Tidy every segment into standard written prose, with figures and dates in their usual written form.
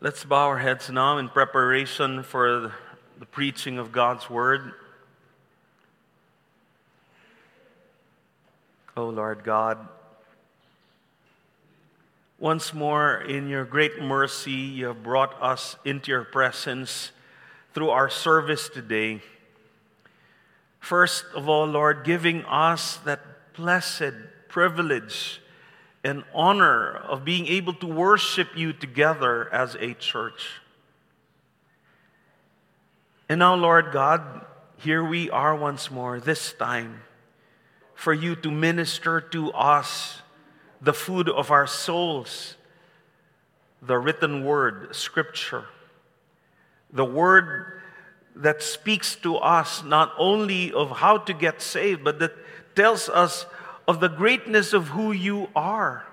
Let's bow our heads now in preparation for the preaching of God's Word. Oh Lord God, once more in your great mercy, you have brought us into your presence through our service today. First of all, Lord, giving us that blessed privilege and honor of being able to worship you together as a church. And now, Lord God, here we are once more, this time, for you to minister to us the food of our souls, the written word, Scripture, the word that speaks to us not only of how to get saved, but that tells us of the greatness of who you are.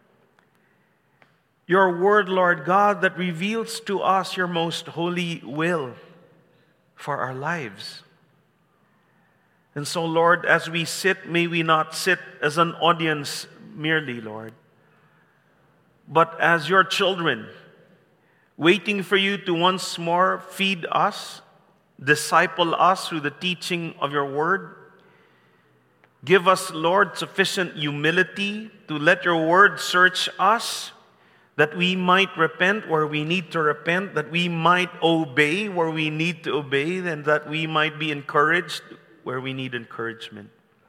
Your word, Lord God, that reveals to us your most holy will for our lives. And so, Lord, as we sit, may we not sit as an audience merely, Lord, but as your children, waiting for you to once more feed us, disciple us through the teaching of your word. Give us, Lord, sufficient humility to let your word search us, that we might repent where we need to repent, that we might obey where we need to obey, and that we might be encouraged where we need encouragement.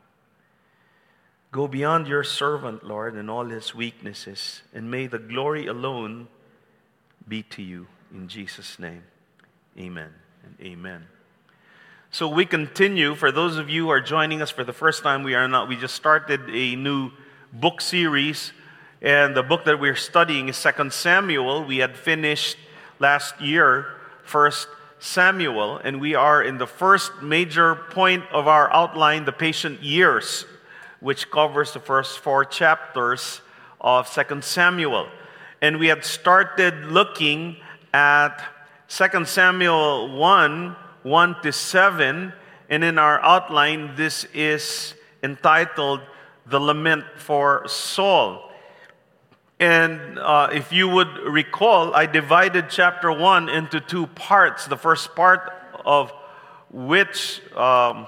Go beyond your servant, Lord, and all his weaknesses, and may the glory alone be to you. In Jesus' name, amen and amen. So we continue. For those of you who are joining us for the first time, we just started a new book series, and the book that we're studying is 2 Samuel. We had finished last year 1 Samuel, and we are in the first major point of our outline, the patient years, which covers the first 4 chapters of 2 Samuel. And we had started looking at 2 Samuel 1 to 7, and in our outline, this is entitled The Lament for Saul. And if you would recall, I divided chapter 1 into 2 parts. The first part of which, or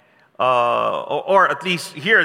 at least here,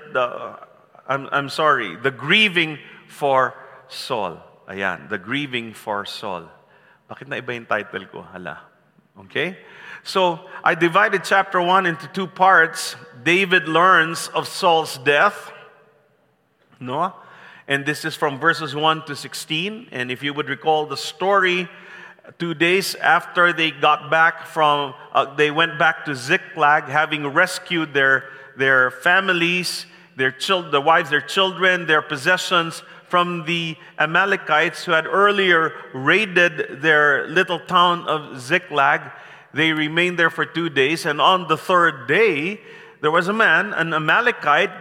the grieving for Saul. Ayan, the grieving for Saul. Bakit na iba yung title ko? Hala. Okay? So, I divided chapter 1 into 2 parts. David learns of Saul's death. No? And this is from verses 1 to 16. And if you would recall the story, 2 days after they got back from, they went back to Ziklag, having rescued their families, their wives, their children, their possessions from the Amalekites who had earlier raided their little town of Ziklag. They remained there for 2 days, and on the 3rd day, there was a man, an Amalekite,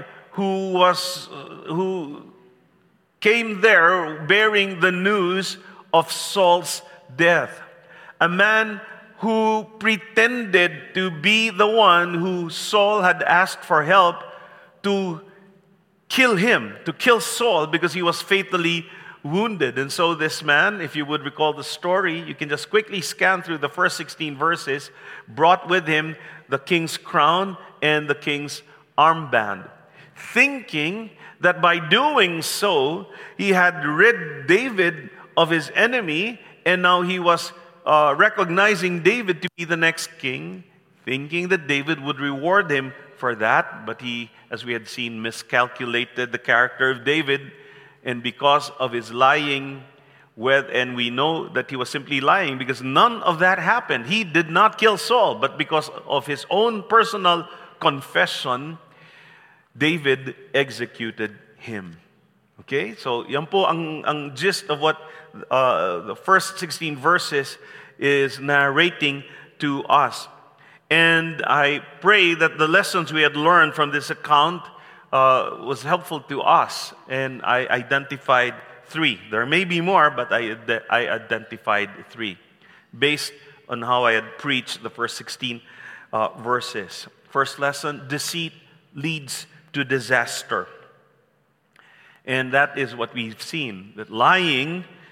who came there bearing the news of Saul's death. A man who pretended to be the one who Saul had asked for help to kill him, to kill Saul, because he was fatally wounded. And so this man, if you would recall the story, you can just quickly scan through the first 16 verses, brought with him the king's crown and the king's armband, thinking that by doing so, he had rid David of his enemy, and now he was recognizing David to be the next king, thinking that David would reward him for that. But he, as we had seen, miscalculated the character of David, and because of his lying, and we know that he was simply lying because none of that happened. He did not kill Saul, but because of his own personal confession, David executed him. Okay? So, yan po ang gist of what the first 16 verses is narrating to us. And I pray that the lessons we had learned from this account was helpful to us. And I identified 3. There may be more, but I identified 3 based on how I had preached the first 16 verses. First lesson, deceit leads to disaster. And that is what we've seen, that lying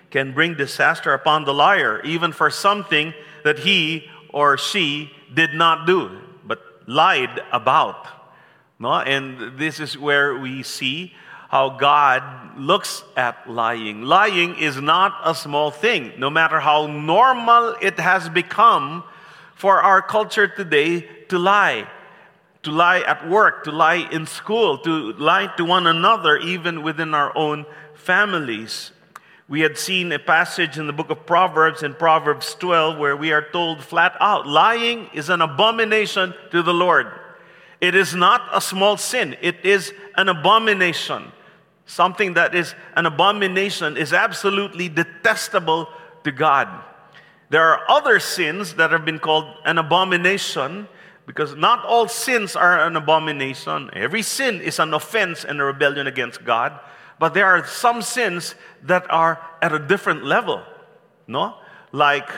can bring disaster upon the liar, even for something that he or she did not do, but lied about. No? And this is where we see how God looks at lying. Lying is not a small thing, no matter how normal it has become for our culture today to lie. To lie at work, to lie in school, to lie to one another, even within our own families. We had seen a passage in the book of Proverbs, in Proverbs 12, where we are told flat out, lying is an abomination to the Lord. It is not a small sin, it is an abomination. Something that is an abomination is absolutely detestable to God. There are other sins that have been called an abomination, because not all sins are an abomination. Every sin is an offense and a rebellion against God. But there are some sins that are at a different level, no? Like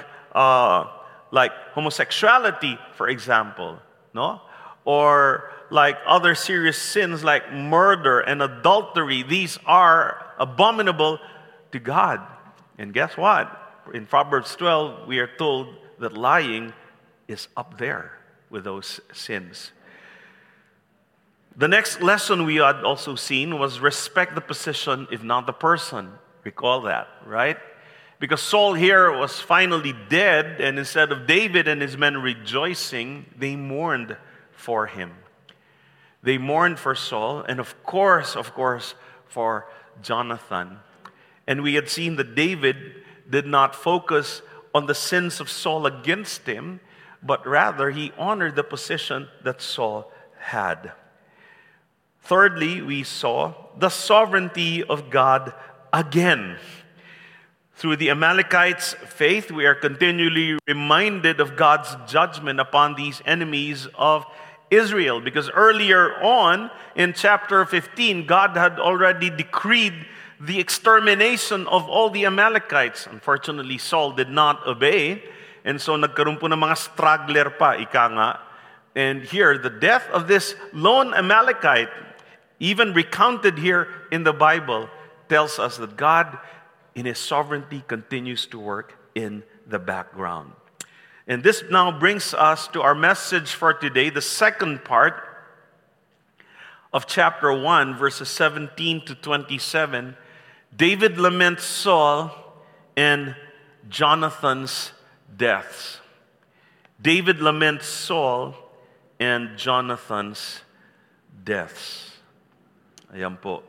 homosexuality, for example, no? Or like other serious sins like murder and adultery. These are abominable to God. And guess what? In Proverbs 12, we are told that lying is up there with those sins. The next lesson we had also seen was respect the position, if not the person. Recall that, right? Because Saul here was finally dead, and instead of David and his men rejoicing, they mourned for him. They mourned for Saul, and of course, for Jonathan. And we had seen that David did not focus on the sins of Saul against him, but rather he honored the position that Saul had. Thirdly, we saw the sovereignty of God again. Through the Amalekites' faith, we are continually reminded of God's judgment upon these enemies of Israel. Because earlier on in chapter 15, God had already decreed the extermination of all the Amalekites. Unfortunately, Saul did not obey. And so nagkaroon po ng mga straggler pa, ika nga. And here, the death of this lone Amalekite, even recounted here in the Bible, tells us that God, in His sovereignty, continues to work in the background. And this now brings us to our message for today, the second part of chapter 1, verses 17 to 27. David laments Saul and Jonathan's deaths. David laments Saul and Jonathan's deaths. Ayan po.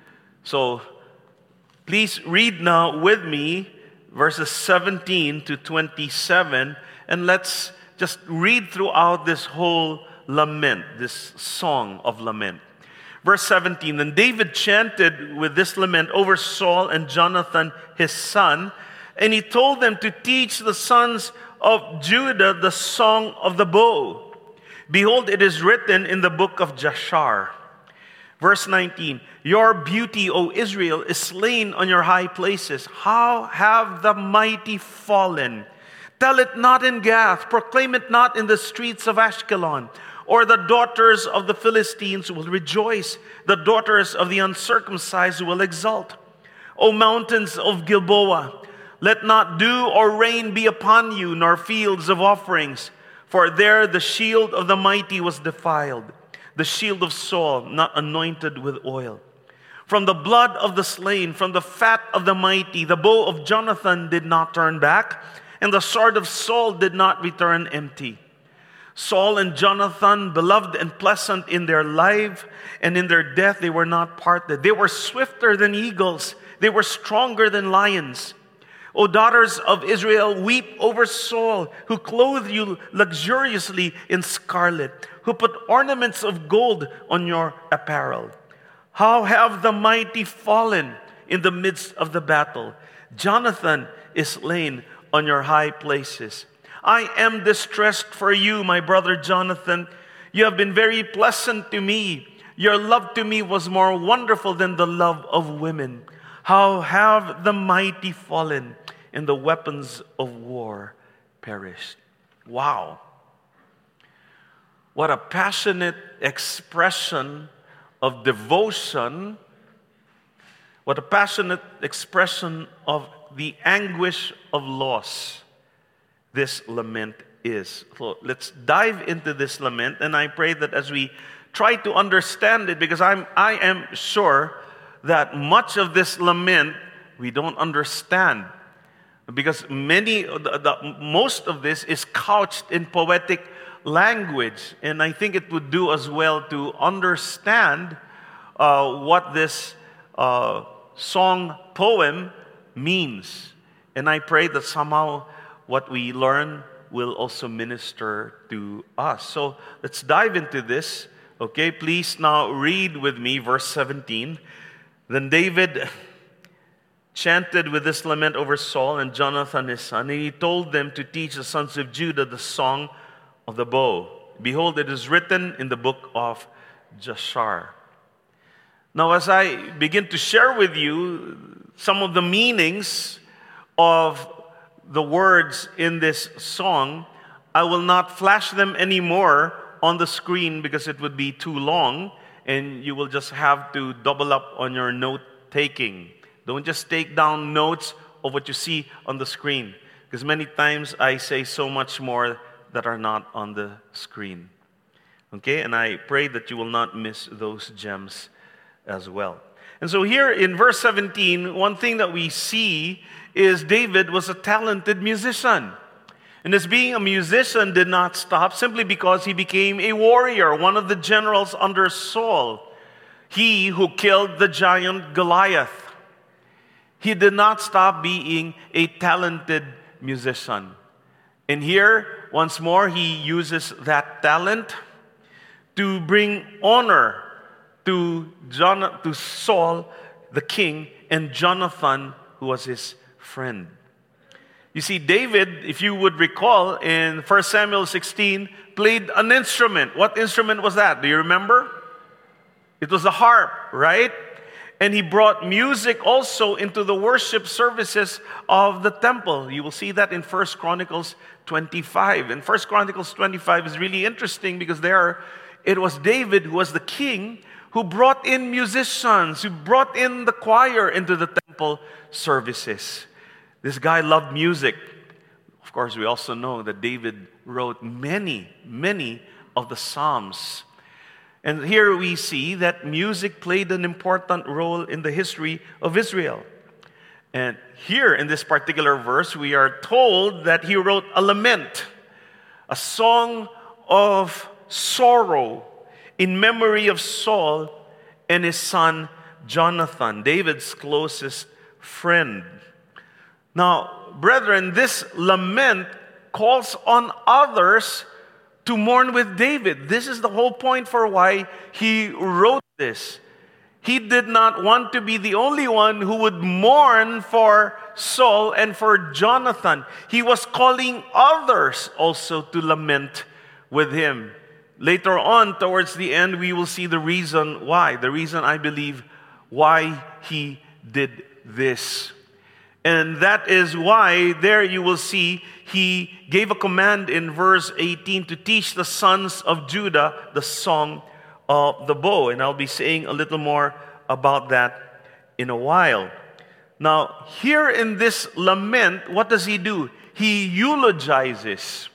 So, please read now with me verses 17 to 27, and let's just read throughout this whole lament, this song of lament. Verse 17, then David chanted with this lament over Saul and Jonathan, his son, and he told them to teach the sons of Judah the song of the bow. Behold, it is written in the book of Jashar. Verse 19, your beauty, O Israel, is slain on your high places. How have the mighty fallen? Tell it not in Gath, proclaim it not in the streets of Ashkelon. Or the daughters of the Philistines will rejoice, the daughters of the uncircumcised will exult. O mountains of Gilboa, let not dew or rain be upon you, nor fields of offerings. For there the shield of the mighty was defiled, the shield of Saul not anointed with oil. From the blood of the slain, from the fat of the mighty, the bow of Jonathan did not turn back, and the sword of Saul did not return empty. Saul and Jonathan, beloved and pleasant in their life, and in their death they were not parted. They were swifter than eagles. They were stronger than lions. O daughters of Israel, weep over Saul, who clothed you luxuriously in scarlet, who put ornaments of gold on your apparel. How have the mighty fallen in the midst of the battle? Jonathan is slain on your high places. I am distressed for you, my brother Jonathan. You have been very pleasant to me. Your love to me was more wonderful than the love of women. How have the mighty fallen, and the weapons of war perished. Wow. What a passionate expression of devotion. What a passionate expression of the anguish of loss this lament is. So let's dive into this lament, and I pray that as we try to understand it, because I am sure that much of this lament we don't understand, because most of this is couched in poetic language, and I think it would do us well to understand what this song poem means. And I pray that somehow what we learn will also minister to us. So let's dive into this. Okay, please now read with me verse 17. Then David chanted with this lament over Saul and Jonathan his son, and he told them to teach the sons of Judah the song of the bow. Behold, it is written in the book of Jashar. Now, as I begin to share with you some of the meanings of the words in this song, I will not flash them anymore on the screen because it would be too long, and you will just have to double up on your note taking. Don't just take down notes of what you see on the screen, because many times I say so much more that are not on the screen. Okay, and I pray that you will not miss those gems as well. And so here in verse 17, one thing that we see is David was a talented musician. And his being a musician did not stop simply because he became a warrior, one of the generals under Saul, he who killed the giant Goliath. He did not stop being a talented musician. And here, once more, he uses that talent to bring honor to Saul, the king, and Jonathan, who was his friend. You see, David, if you would recall, in 1 Samuel 16, played an instrument. What instrument was that? Do you remember? It was a harp, right? And he brought music also into the worship services of the temple. You will see that in 1 Chronicles 25. And 1 Chronicles 25 is really interesting because there it was David who was the king who brought in musicians, who brought in the choir into the temple services. This guy loved music. Of course, we also know that David wrote many of the Psalms. And here we see that music played an important role in the history of Israel. And here in this particular verse, we are told that he wrote a lament, a song of sorrow in memory of Saul and his son Jonathan, David's closest friend. Now, brethren, this lament calls on others to mourn with David. This is the whole point for why he wrote this. He did not want to be the only one who would mourn for Saul and for Jonathan. He was calling others also to lament with him. Later on, towards the end, we will see the reason why. The reason, I believe, why he did this. And that is why there you will see he gave a command in verse 18 to teach the sons of Judah the song of the bow. And I'll be saying a little more about that in a while. Now, here in this lament, what does he do? He eulogizes.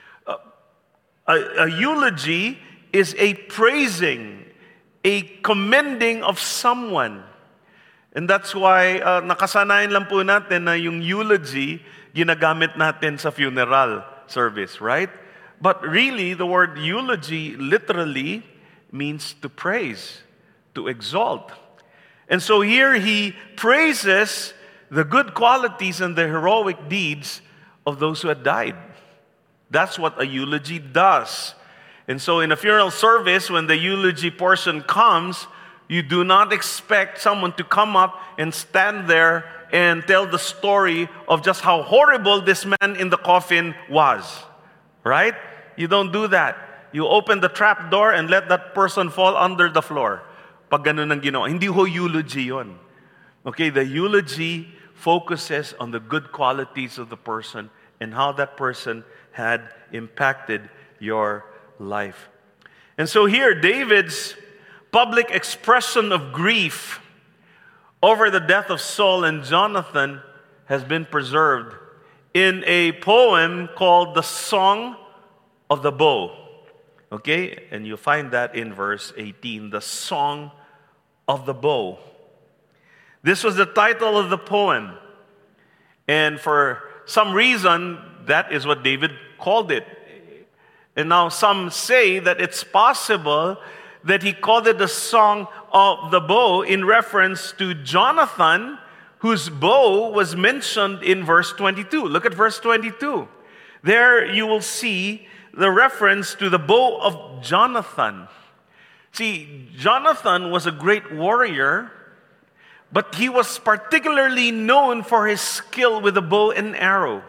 A eulogy is a praising, a commending of someone. And that's why nakasanayan lang po natin na yung eulogy ginagamit natin sa funeral service, right? But really, the word eulogy literally means to praise, to exalt. And so here he praises the good qualities and the heroic deeds of those who had died. That's what a eulogy does. And so in a funeral service, when the eulogy portion comes, you do not expect someone to come up and stand there and tell the story of just how horrible this man in the coffin was. Right? You don't do that. You open the trap door and let that person fall under the floor. Pag ganun ang ginawa. Hindi ho eulogy yon. Okay, the eulogy focuses on the good qualities of the person and how that person had impacted your life. And so here, David's public expression of grief over the death of Saul and Jonathan has been preserved in a poem called the Song of the Bow. Okay? And you find that in verse 18, the Song of the Bow. This was the title of the poem. And for some reason, that is what David called it. And now some say that it's possible that he called it the Song of the Bow in reference to Jonathan, whose bow was mentioned in verse 22. Look at verse 22. There you will see the reference to the bow of Jonathan. See, Jonathan was a great warrior, but he was particularly known for his skill with the bow and arrow.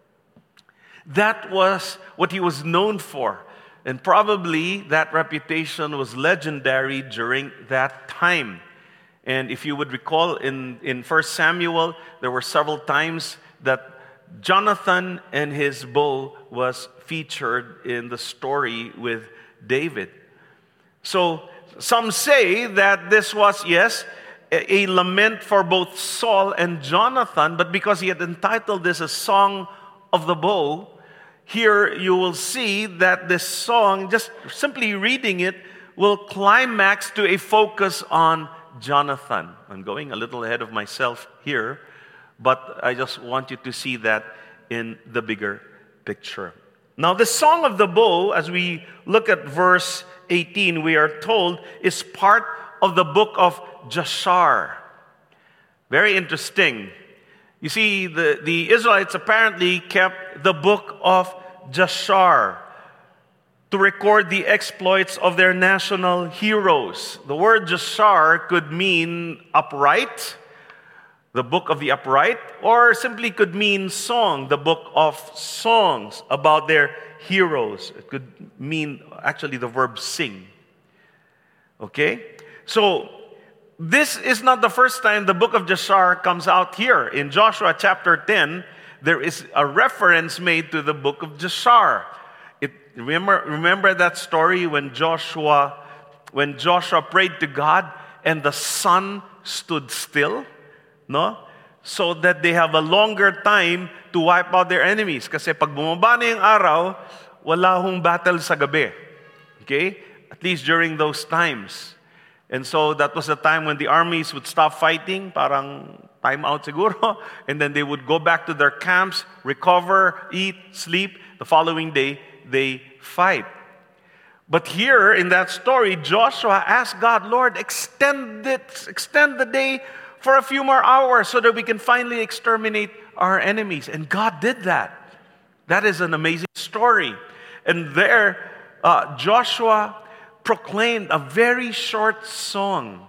That was what he was known for. And probably that reputation was legendary during that time. And if you would recall in 1 Samuel, there were several times that Jonathan and his bow was featured in the story with David. So some say that this was, yes, a lament for both Saul and Jonathan, but because he had entitled this a Song of the Bow, here you will see that this song, just simply reading it, will climax to a focus on Jonathan. I'm going a little ahead of myself here, but I just want you to see that in the bigger picture. Now, the Song of the Bow, as we look at verse 18, we are told, is part of the book of Jashar. Very interesting. You see, the Israelites apparently kept the book of Jashar to record the exploits of their national heroes. The word Jashar could mean upright, the book of the upright, or simply could mean song, the book of songs about their heroes. It could mean actually the verb sing. Okay? So, this is not the first time the book of Jashar comes out here. In Joshua chapter 10, there is a reference made to the book of Jashar. Remember that story when Joshua prayed to God and the sun stood still? No? So that they have a longer time to wipe out their enemies. Kasi pag bumaba na yung araw, wala hong battle sa gabi. Okay? At least during those times. And so that was the time when the armies would stop fighting, parang time out siguro, and then they would go back to their camps, recover, eat, sleep. The following day, they fight. But here in that story, Joshua asked God, Lord, extend the day for a few more hours so that we can finally exterminate our enemies. And God did that. That is an amazing story. And there, Joshua proclaimed a very short song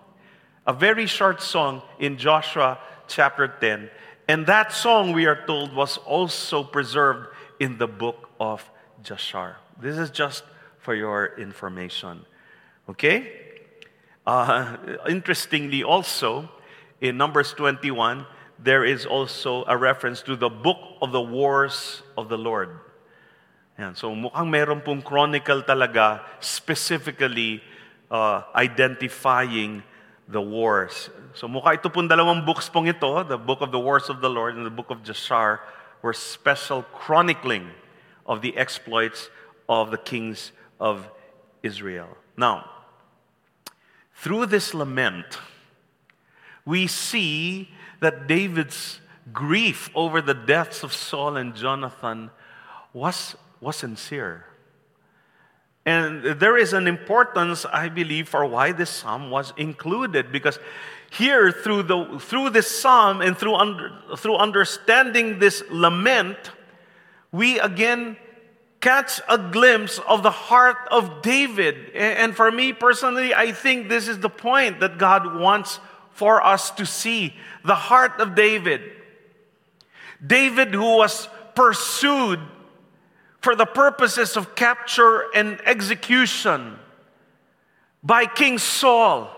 in Joshua chapter 10. And that song, we are told, was also preserved in the book of Jashar. This is just for your information. Okay? Interestingly also, in Numbers 21, there is also a reference to the book of the wars of the Lord. Yan. So mukhang meron pong chronicle talaga specifically identifying the wars. So mukha ito pong dalawang books pong ito, the book of the wars of the Lord and the book of Jashar, were special chronicling of the exploits of the kings of Israel. Now, through this lament, we see that David's grief over the deaths of Saul and Jonathan was sincere. And there is an importance, I believe, for why this psalm was included. Because here, through this psalm and through understanding this lament, we again catch a glimpse of the heart of David. And for me personally, I think this is the point that God wants for us to see. The heart of David. David, who was pursued for the purposes of capture and execution by King Saul.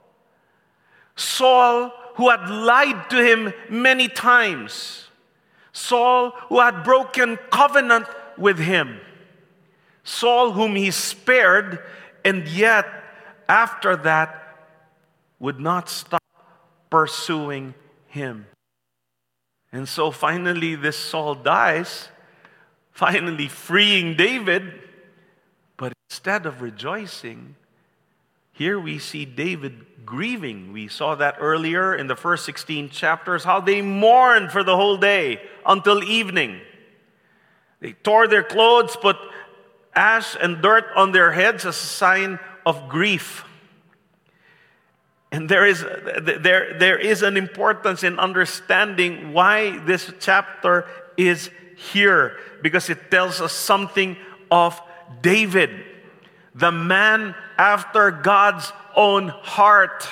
Saul, who had lied to him many times. Saul, who had broken covenant with him. Saul, whom he spared, and yet, after that, would not stop pursuing him. And so finally this Saul dies, finally freeing David. But instead of rejoicing, here we see David grieving. We saw that earlier in the first 16 chapters, how they mourned for the whole day until evening. They tore their clothes, put ash and dirt on their heads as a sign of grief. And there is an importance in understanding why this chapter is here, because it tells us something of David, the man after God's own heart.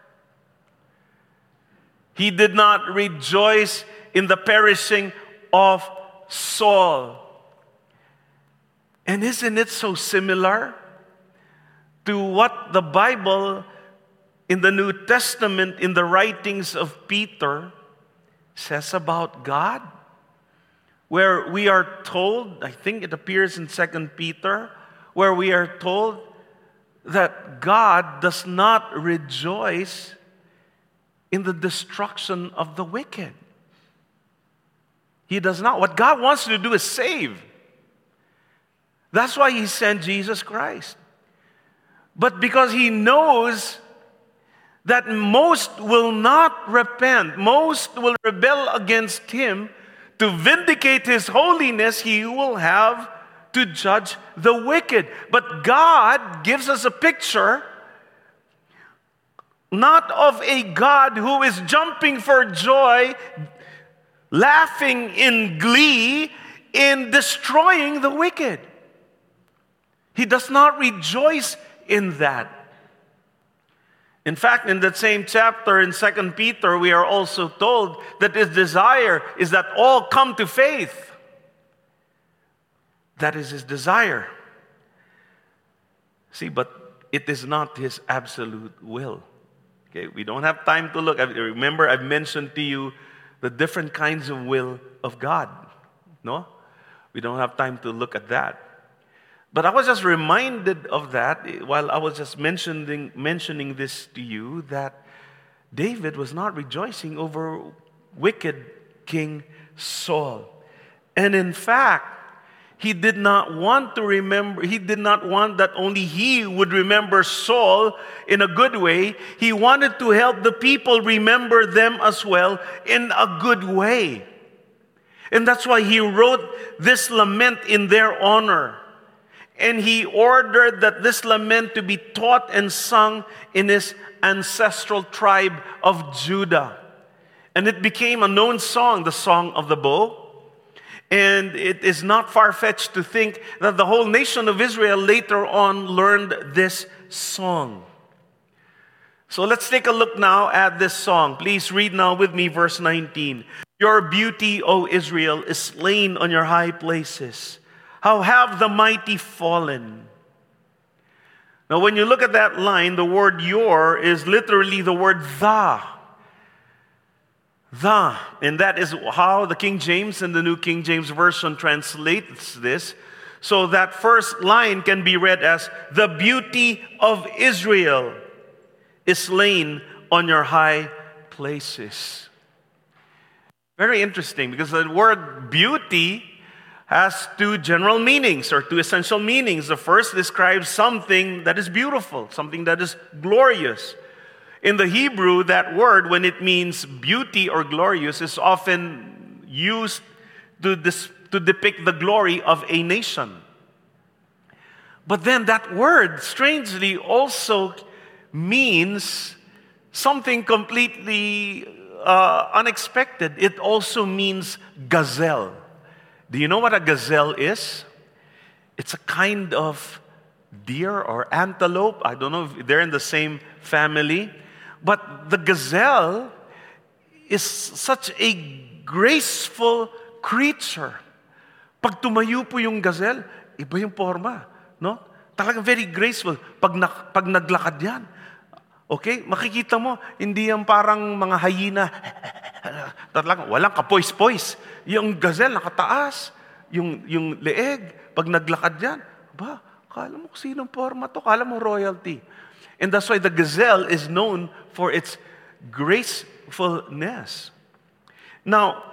He did not rejoice in the perishing of Saul. And isn't it so similar to what the Bible in the New Testament, in the writings of Peter, says about God? Where we are told, I think it appears in 2 Peter, where we are told that God does not rejoice in the destruction of the wicked. He does not. What God wants to do is save. That's why He sent Jesus Christ. But because He knows that most will not repent, most will rebel against Him, to vindicate His holiness, He will have to judge the wicked. But God gives us a picture not of a God who is jumping for joy, laughing in glee in destroying the wicked. He does not rejoice in that. In fact, in that same chapter in 2 Peter, we are also told that His desire is that all come to faith. That is His desire. See, but it is not His absolute will. Okay, we don't have time to look. Remember, I've mentioned to you the different kinds of will of God. No? We don't have time to look at that. But I was just reminded of that while I was just mentioning this to you, that David was not rejoicing over wicked King Saul. And in fact, he did not want that only he would remember Saul in a good way. He wanted to help the people remember them as well in a good way. And that's why he wrote this lament in their honor. And he ordered that this lament to be taught and sung in his ancestral tribe of Judah. And it became a known song, the Song of the Bow. And it is not far-fetched to think that the whole nation of Israel later on learned this song. So let's take a look now at this song. Please read now with me verse 19. Your beauty, O Israel, is slain on your high places. How have the mighty fallen? Now, when you look at that line, the word your is literally the word the. The. And that is how the King James and the New King James Version translates this. So that first line can be read as, the beauty of Israel is slain on your high places. Very interesting, because the word beauty has two general meanings or two essential meanings. The first describes something that is beautiful, something that is glorious. In the Hebrew, that word, when it means beauty or glorious, is often used to depict the glory of a nation. But then that word, strangely, also means something completely unexpected. It also means gazelle. Do you know what a gazelle is? It's a kind of deer or antelope. I don't know if they're in the same family. But the gazelle is such a graceful creature. Pag tumayo po yung gazelle, iba yung forma. No? Talagang very graceful. Pag naglakad yan, okay, makikita mo, hindi yan parang mga hyena. Talagang walang kapoys-poys. Yung gazelle nakataas, yung leeg, pag naglakad yan, kala mo sinong forma to, kala mo royalty. And that's why the gazelle is known for its gracefulness. Now,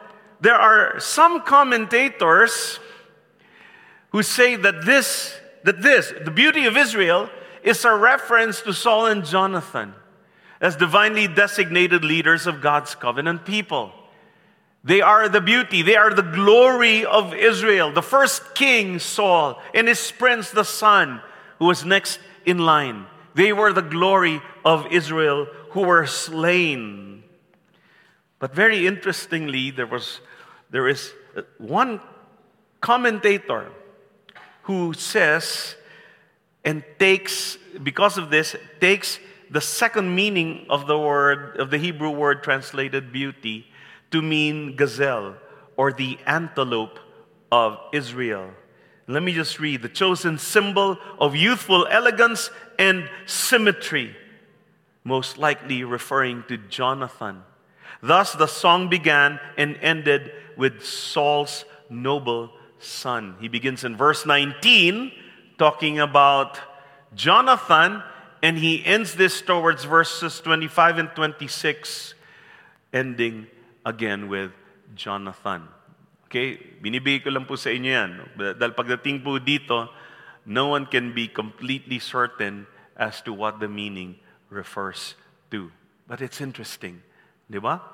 there are some commentators who say that the beauty of Israel, is a reference to Saul and Jonathan as divinely designated leaders of God's covenant people. They are the beauty, they are the glory of Israel. The first king, Saul, and his prince, the son, who was next in line. They were the glory of Israel who were slain. But very interestingly, there is one commentator who says and takes, because of this, takes the second meaning of the Hebrew word translated beauty to mean gazelle, or the antelope of Israel. Let me just read. The chosen symbol of youthful elegance and symmetry, most likely referring to Jonathan. Thus the song began and ended with Saul's noble son. He begins in verse 19, talking about Jonathan, and he ends this towards verses 25 and 26, ending again with Jonathan. Okay? Binibigay ko lang po sa inyo yan. Dahil pagdating po dito, no one can be completely certain as to what the meaning refers to. But it's interesting. Di ba?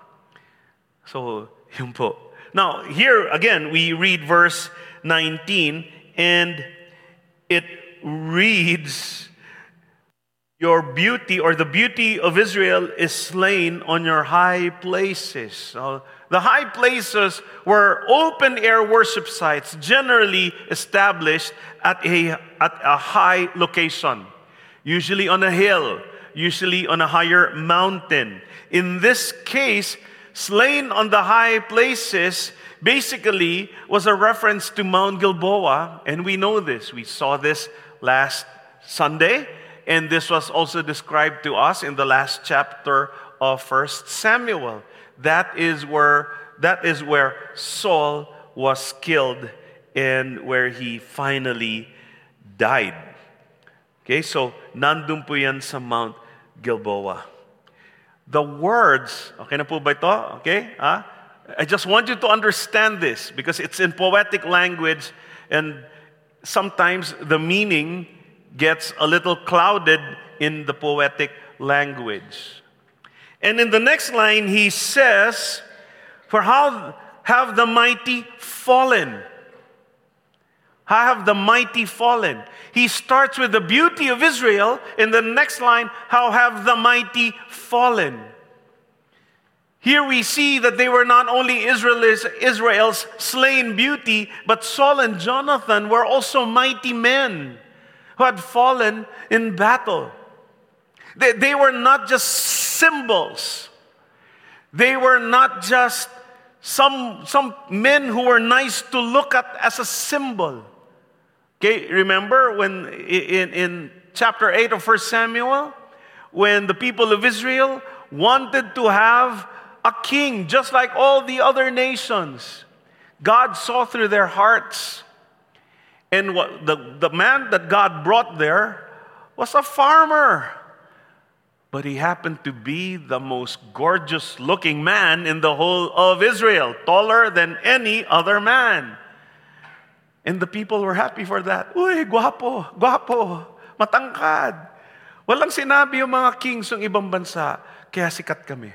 So, yun po. Now, here again, we read verse 19, and it reads, your beauty, or the beauty of Israel, is slain on your high places. So, the high places were open-air worship sites, generally established at a high location, usually on a hill, usually on a higher mountain. In this case, slain on the high places basically was a reference to Mount Gilboa, and we know this. We saw this last Sunday. And this was also described to us in the last chapter of 1 Samuel. That is where Saul was killed and where he finally died. Okay, so nandun po yan sa Mount Gilboa. The words, okay na po ba ito? Okay? I just want you to understand this because it's in poetic language, and sometimes the meaning gets a little clouded in the poetic language. And in the next line, he says, for how have the mighty fallen? How have the mighty fallen? He starts with the beauty of Israel. In the next line, how have the mighty fallen? Here we see that they were not only Israel's slain beauty, but Saul and Jonathan were also mighty men who had fallen in battle. They were not just symbols. They were not just some men who were nice to look at as a symbol. Okay, remember when in chapter 8 of 1 Samuel, when the people of Israel wanted to have a king just like all the other nations, God saw through their hearts. And what the man that God brought there was a farmer. But he happened to be the most gorgeous looking man in the whole of Israel, taller than any other man. And the people were happy for that. Uy, guwapo, matangkad. Walang sinabi yung mga kings ng ibang bansa, kaya sikat kami.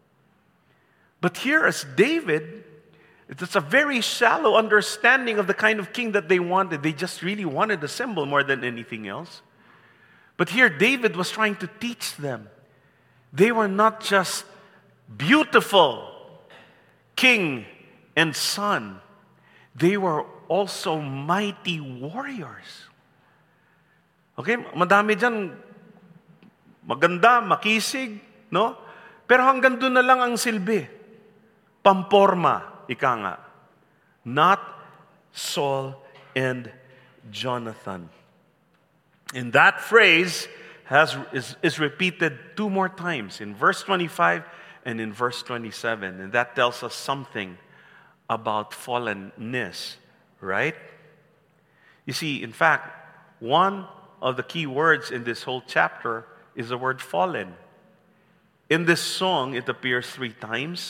But here as David, it's a very shallow understanding of the kind of king that they wanted. They just really wanted a symbol more than anything else. But here David was trying to teach them. They were not just beautiful king and son. They were also mighty warriors. Okay, madami dyan, maganda, makisig, no? Pero hanggang doon na lang ang silbi. Pamporma. Ika nga, not Saul and Jonathan. And that phrase is repeated 2 more times, in verse 25 and in verse 27. And that tells us something about fallenness, right? You see, in fact, one of the key words in this whole chapter is the word fallen. In this song, it appears 3 times.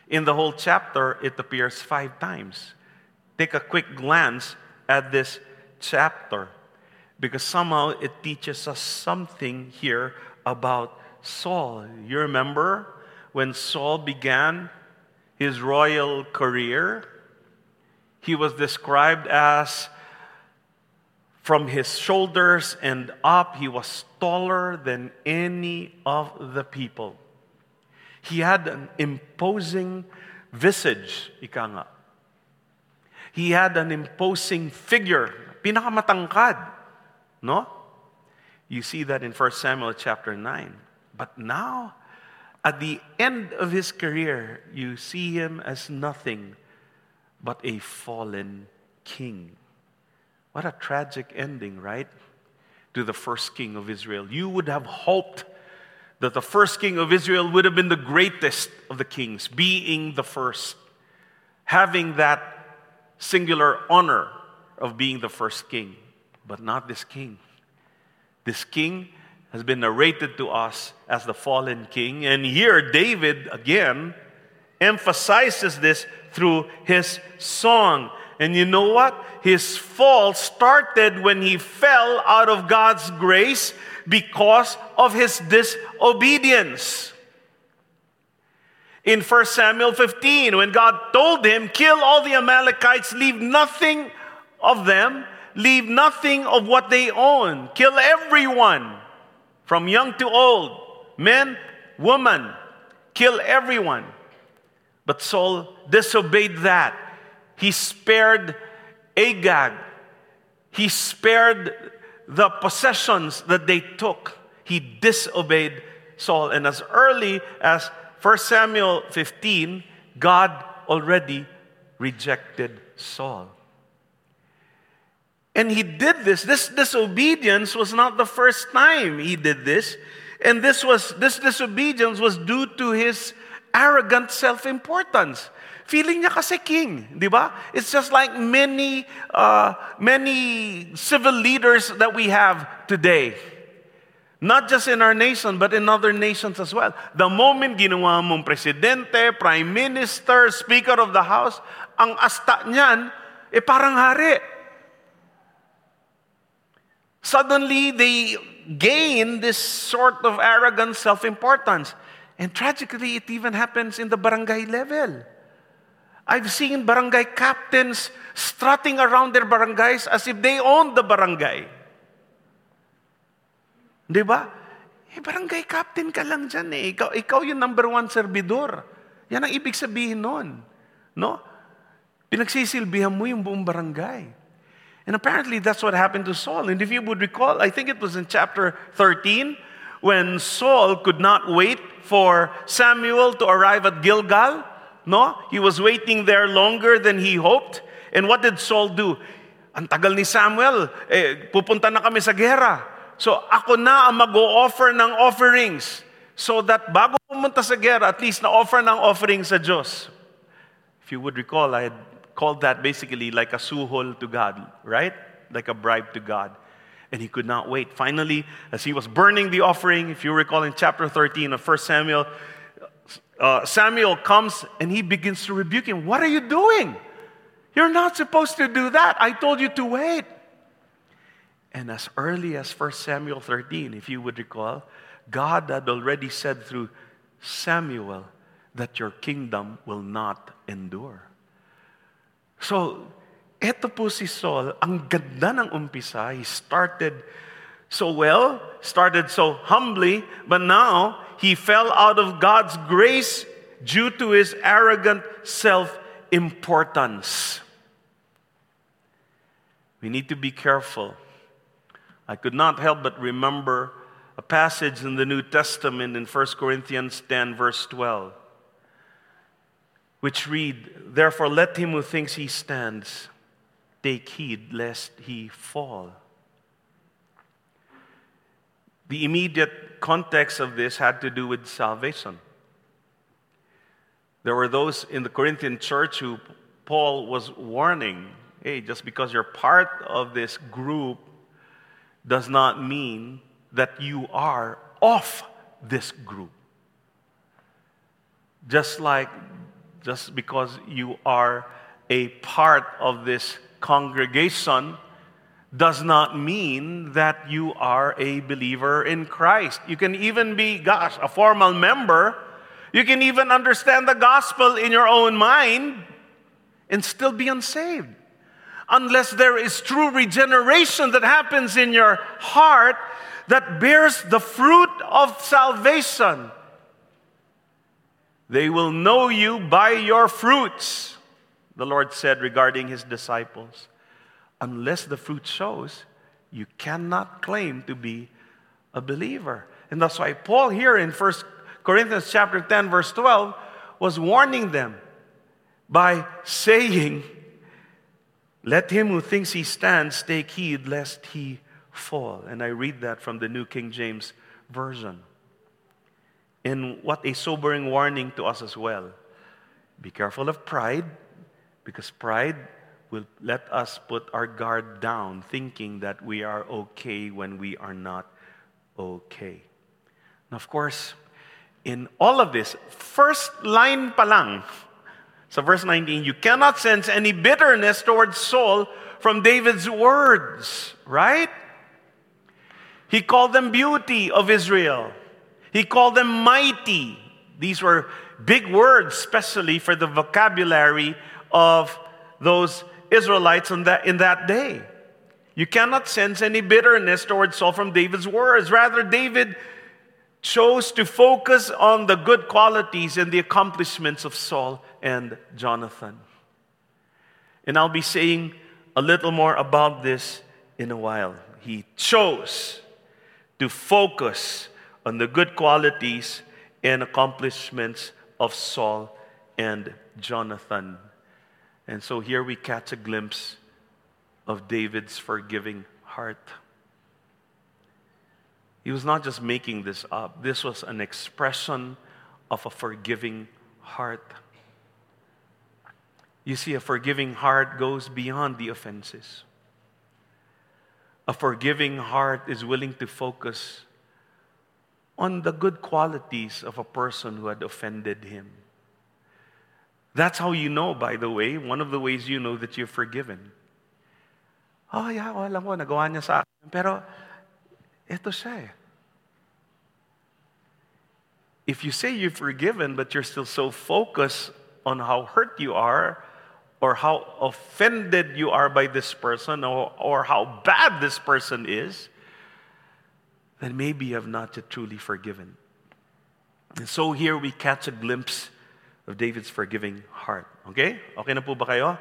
In the whole chapter, it appears 5 times. Take a quick glance at this chapter, because somehow it teaches us something here about Saul. You remember when Saul began his royal career? He was described as, from his shoulders and up, he was taller than any of the people. He had an imposing visage, ika nga. He had an imposing figure, pinakamatangkad, no? You see that in 1 Samuel chapter 9. But now, at the end of his career, you see him as nothing but a fallen king. What a tragic ending, right? To the first king of Israel. You would have hoped that the first king of Israel would have been the greatest of the kings, being the first, having that singular honor of being the first king. But not this king. This king has been narrated to us as the fallen king. And here, David, again, emphasizes this through his song. And you know what? His fall started when he fell out of God's grace because of his disobedience. In 1 Samuel 15, when God told him, kill all the Amalekites, leave nothing of them, leave nothing of what they own, kill everyone, from young to old, men, women, kill everyone. But Saul disobeyed that. He spared Agag. He spared the possessions that they took. He disobeyed Saul. And as early as 1 Samuel 15, God already rejected Saul. And he did this. This disobedience was not the first time he did this. And this disobedience was due to his arrogant self-importance. Feeling niya kasi king, di ba? It's just like many civil leaders that we have today. Not just in our nation, but in other nations as well. The moment ginawa mong presidente, prime minister, speaker of the house, ang asta niyan, parang hari. Suddenly, they gain this sort of arrogant self-importance. And tragically, it even happens in the barangay level. I've seen barangay captains strutting around their barangays as if they own the barangay. Di ba? Barangay captain ka lang dyan eh. Ikaw yung number 1 servidor. Yan ang ibig sabihin nun. No? Pinagsisilbihan mo yung buong barangay. And apparently that's what happened to Saul. And if you would recall, I think it was in chapter 13, when Saul could not wait for Samuel to arrive at Gilgal. No? He was waiting there longer than he hoped. And what did Saul do? Ang tagal ni Samuel, pupunta na kami sa gera. So ako na ang mag-o-offer ng offerings. So that bago pumunta sa gera, at least na-offer ng offerings sa Diyos. If you would recall, I had called that basically like a suhol to God, right? Like a bribe to God. And he could not wait. Finally, as he was burning the offering, if you recall in chapter 13 of 1 Samuel, Samuel comes and he begins to rebuke him. What are you doing? You're not supposed to do that. I told you to wait. And as early as 1 Samuel 13, if you would recall, God had already said through Samuel that your kingdom will not endure. So, eto po si Saul, ang ganda ng umpisa. He started so well, started so humbly, but now he fell out of God's grace due to his arrogant self-importance. We need to be careful. I could not help but remember a passage in the New Testament in 1 Corinthians 10, verse 12, which read, "Therefore let him who thinks he stands take heed lest he fall." The immediate context of this had to do with salvation. There were those in the Corinthian church who Paul was warning, hey, just because you're part of this group does not mean that you are of this group. Just like just because you are a part of this congregation does not mean that you are a believer in Christ. You can even be, a formal member. You can even understand the gospel in your own mind and still be unsaved. Unless there is true regeneration that happens in your heart that bears the fruit of salvation. They will know you by your fruits, the Lord said regarding His disciples. Unless the fruit shows, you cannot claim to be a believer. And that's why Paul here in 1 Corinthians chapter 10, verse 12, was warning them by saying, let him who thinks he stands take heed lest he fall. And I read that from the New King James Version. And what a sobering warning to us as well. Be careful of pride, because pride will let us put our guard down, thinking that we are okay when we are not okay. And of course, in all of this, first line pa lang, so verse 19, you cannot sense any bitterness towards Saul from David's words, right? He called them beauty of Israel. He called them mighty. These were big words, especially for the vocabulary of those Israelites in that day. You cannot sense any bitterness towards Saul from David's words. Rather, David chose to focus on the good qualities and the accomplishments of Saul and Jonathan. And I'll be saying a little more about this in a while. He chose to focus on the good qualities and accomplishments of Saul and Jonathan. And so here we catch a glimpse of David's forgiving heart. He was not just making this up. This was an expression of a forgiving heart. You see, a forgiving heart goes beyond the offenses. A forgiving heart is willing to focus on the good qualities of a person who had offended him. That's how you know, by the way, one of the ways you know that you're forgiven. Oh yeah, alam ko, nagawa niya sa akin. Pero, ito siya eh. If you say you're forgiven, but you're still so focused on how hurt you are, or how offended you are by this person, or how bad this person is, then maybe you have not yet truly forgiven. And so here we catch a glimpse of David's forgiving heart. Okay? Okay na po ba kayo?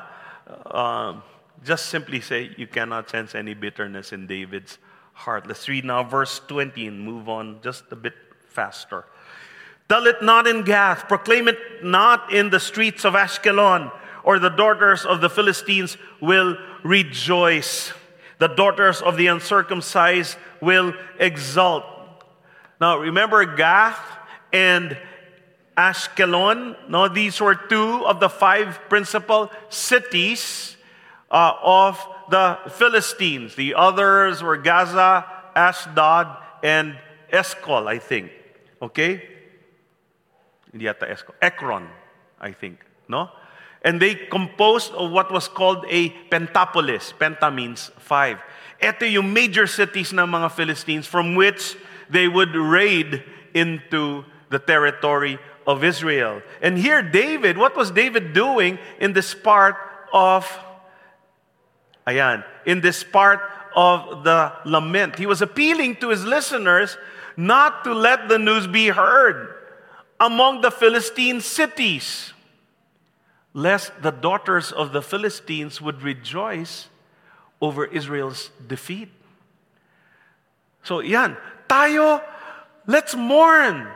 Just simply say, you cannot sense any bitterness in David's heart. Let's read now verse 20 and move on just a bit faster. Tell it not in Gath, proclaim it not in the streets of Ashkelon, or the daughters of the Philistines will rejoice. The daughters of the uncircumcised will exult. Now remember Gath and Ashkelon. No, these were two of the 5 principal cities of the Philistines. The others were Gaza, Ashdod, and Eshcol, I think. Okay? Hindi yata Eshcol. Ekron, I think. No? And they composed of what was called a pentapolis. Penta means 5. Ito yung major cities ng mga Philistines from which they would raid into the territory of Israel. And here David, what was David doing in this part of the lament? He was appealing to his listeners not to let the news be heard among the Philistine cities, lest the daughters of the Philistines would rejoice over Israel's defeat. So yan, let's mourn.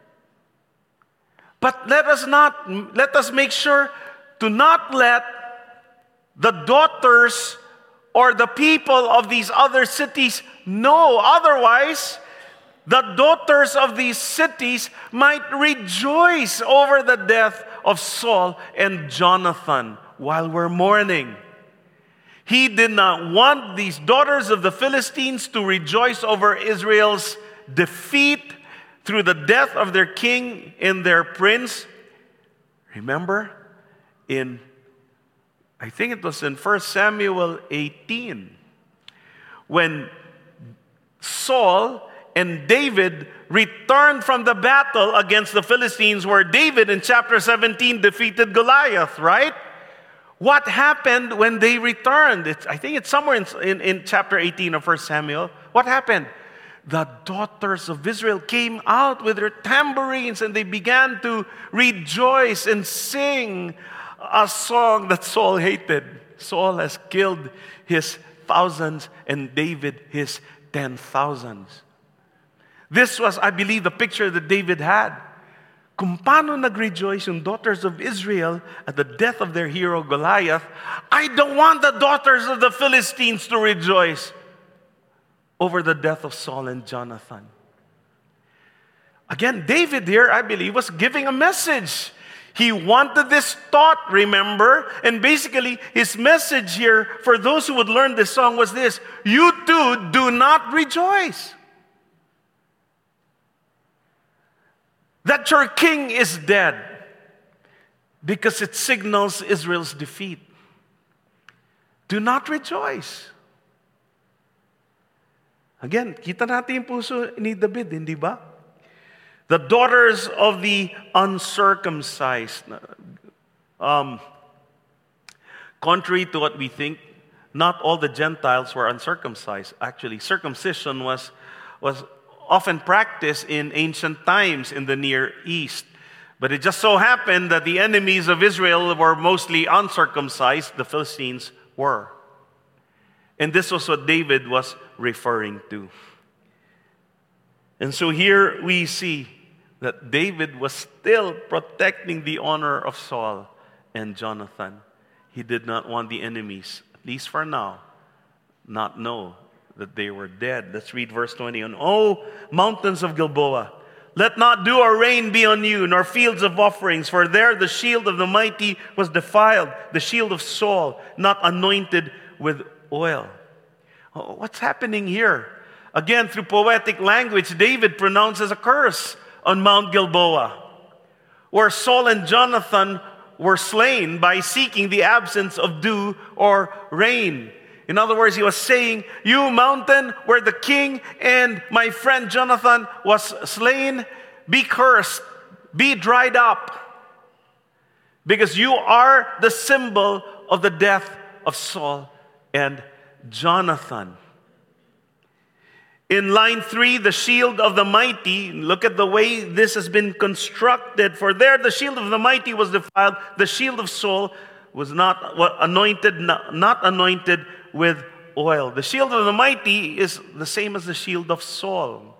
But let us make sure to not let the daughters or the people of these other cities know. Otherwise, the daughters of these cities might rejoice over the death of Saul and Jonathan while we're mourning. He did not want these daughters of the Philistines to rejoice over Israel's defeat through the death of their king and their prince. Remember I think it was in 1 Samuel 18, when Saul and David returned from the battle against the Philistines, where David in chapter 17 defeated Goliath, right? What happened when they returned? I think it's somewhere in chapter 18 of 1 Samuel. What happened? The daughters of Israel came out with their tambourines and they began to rejoice and sing a song that Saul hated. Saul has killed his thousands and David his 10,000s. This was, I believe, the picture that David had. Kung paano nag-rejoice yung daughters of Israel at the death of their hero Goliath, I don't want the daughters of the Philistines to rejoice over the death of Saul and Jonathan. Again, David here, I believe, was giving a message. He wanted this thought, remember? And basically, his message here for those who would learn this song was this: you too do not rejoice that your king is dead, because it signals Israel's defeat. Do not rejoice. Again, kita natin yung puso ni David, hindi ba? The daughters of the uncircumcised. Contrary to what we think, not all the Gentiles were uncircumcised. Actually, circumcision was often practiced in ancient times in the Near East. But it just so happened that the enemies of Israel were mostly uncircumcised. The Philistines were. And this was what David was referring to. And so here we see that David was still protecting the honor of Saul and Jonathan. He did not want the enemies, at least for now, not know that they were dead. Let's read verse 20. And O mountains of Gilboa, let not dew or rain be on you, nor fields of offerings, for there the shield of the mighty was defiled, the shield of Saul, not anointed with oil. What's happening here? Again, through poetic language, David pronounces a curse on Mount Gilboa, where Saul and Jonathan were slain by seeking the absence of dew or rain. In other words, he was saying, you mountain where the king and my friend Jonathan was slain, be cursed, be dried up, because you are the symbol of the death of Saul and Jonathan. In line 3, the shield of the mighty, look at the way this has been constructed. For there the shield of the mighty was defiled, the shield of Saul was not anointed with oil. The shield of the mighty is the same as the shield of Saul.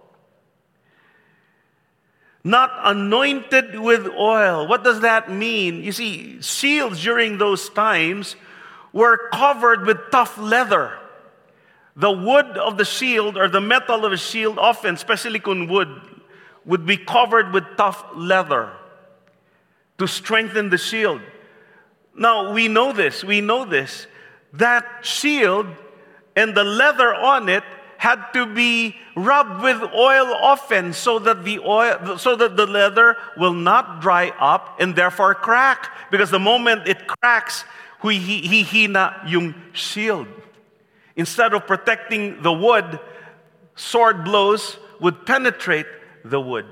Not anointed with oil. What does that mean? You see, shields during those times were covered with tough leather. The wood of the shield, or the metal of the shield, often, especially kun wood, would be covered with tough leather to strengthen the shield. Now, we know this. That shield and the leather on it had to be rubbed with oil often, so that the leather will not dry up and therefore crack. Because the moment it cracks, hihina yung shield. Instead of protecting the wood, sword blows would penetrate the wood.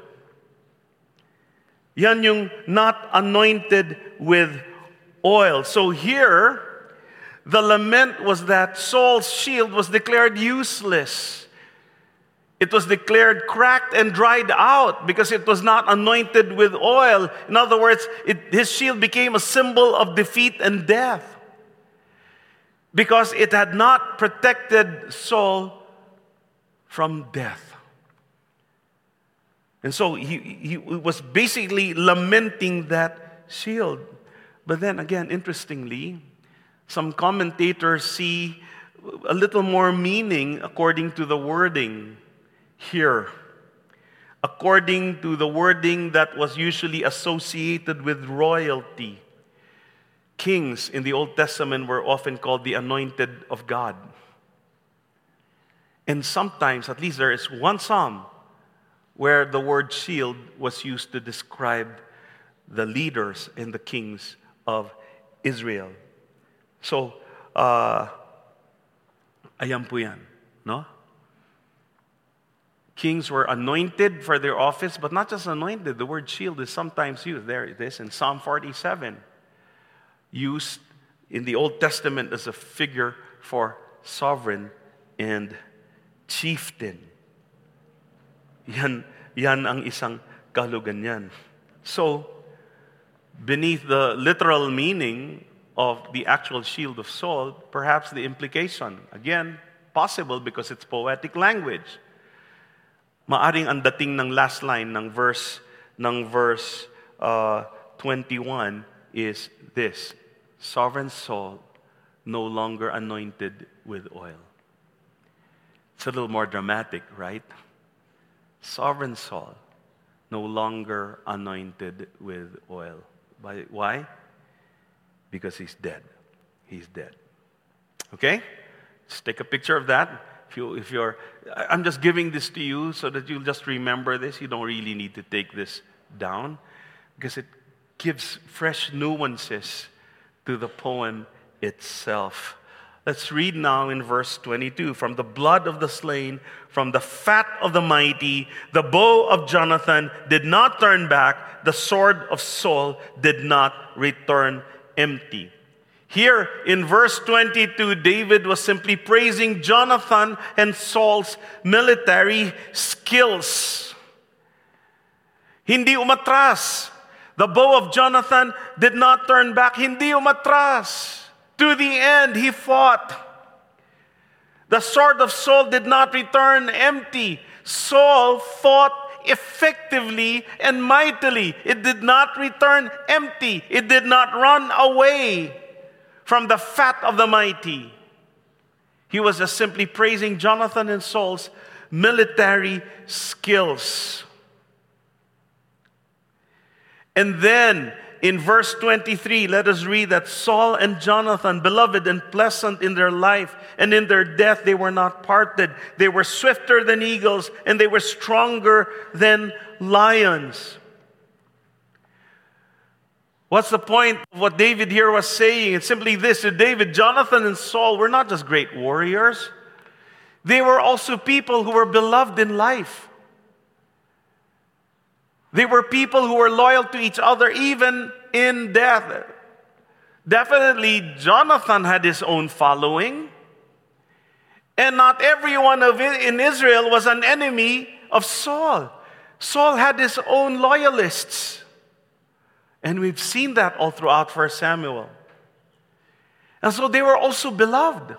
Yan yung not anointed with oil. So here, the lament was that Saul's shield was declared useless. It was declared cracked and dried out because it was not anointed with oil. In other words, his shield became a symbol of defeat and death, because it had not protected Saul from death. And so he was basically lamenting that shield. But then again, interestingly, some commentators see a little more meaning according to the wording here. According to the wording that was usually associated with royalty. Kings in the Old Testament were often called the anointed of God. And sometimes, at least there is one psalm where the word shield was used to describe the leaders and the kings of Israel. So, ayan po yan, no? Kings were anointed for their office, but not just anointed. The word shield is sometimes used. There it is in Psalm 47. Used in the Old Testament as a figure for sovereign and chieftain. Yan ang isang kahulugan yan. So, beneath the literal meaning of the actual shield of Saul, perhaps the implication, again, possible because it's poetic language. Maaring ang dating ng last line ng verse 21 is this: Sovereign Saul no longer anointed with oil. It's a little more dramatic, right? Sovereign Saul no longer anointed with oil. Why? Because he's dead. He's dead. Okay? Just take a picture of that. I'm just giving this to you so that you'll just remember this. You don't really need to take this down because it gives fresh nuances to the poem itself. Let's read now in verse 22. From the blood of the slain, from the fat of the mighty, the bow of Jonathan did not turn back, the sword of Saul did not return empty. Here in verse 22, David was simply praising Jonathan and Saul's military skills. Hindi umatras. The bow of Jonathan did not turn back. Hindi umatras. To the end, he fought. The sword of Saul did not return empty. Saul fought effectively and mightily. It did not return empty. It did not run away from the fat of the mighty. He was just simply praising Jonathan and Saul's military skills. And then in verse 23, let us read that Saul and Jonathan, beloved and pleasant in their life, and in their death they were not parted. They were swifter than eagles, and they were stronger than lions. What's the point of what David here was saying? It's simply this to David: Jonathan and Saul were not just great warriors. They were also people who were beloved in life. They were people who were loyal to each other even in death. Definitely, Jonathan had his own following. And not everyone in Israel was an enemy of Saul. Saul had his own loyalists. And we've seen that all throughout 1 Samuel. And so they were also beloved.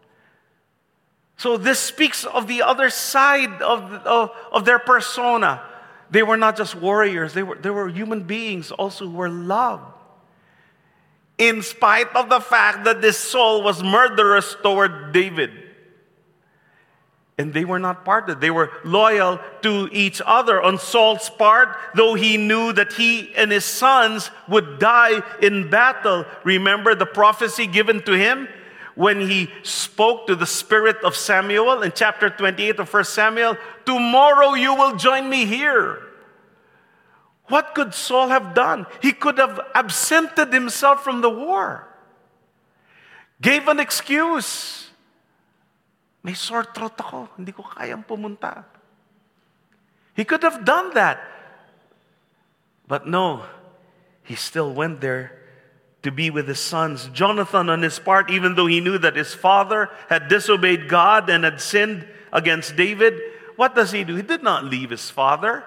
So this speaks of the other side of their persona. They were not just warriors. They were human beings also who were loved. In spite of the fact that this Saul was murderous toward David. And they were not parted. They were loyal to each other. On Saul's part, though he knew that he and his sons would die in battle, remember the prophecy given to him when he spoke to the spirit of Samuel in chapter 28 of 1 Samuel, "Tomorrow you will join me here." What could Saul have done? He could have absented himself from the war. Gave an excuse. May sore throat ako, hindi ko kayang pumunta. He could have done that. But no, he still went there to be with his sons. Jonathan, on his part, even though he knew that his father had disobeyed God and had sinned against David, what does he do? He did not leave his father.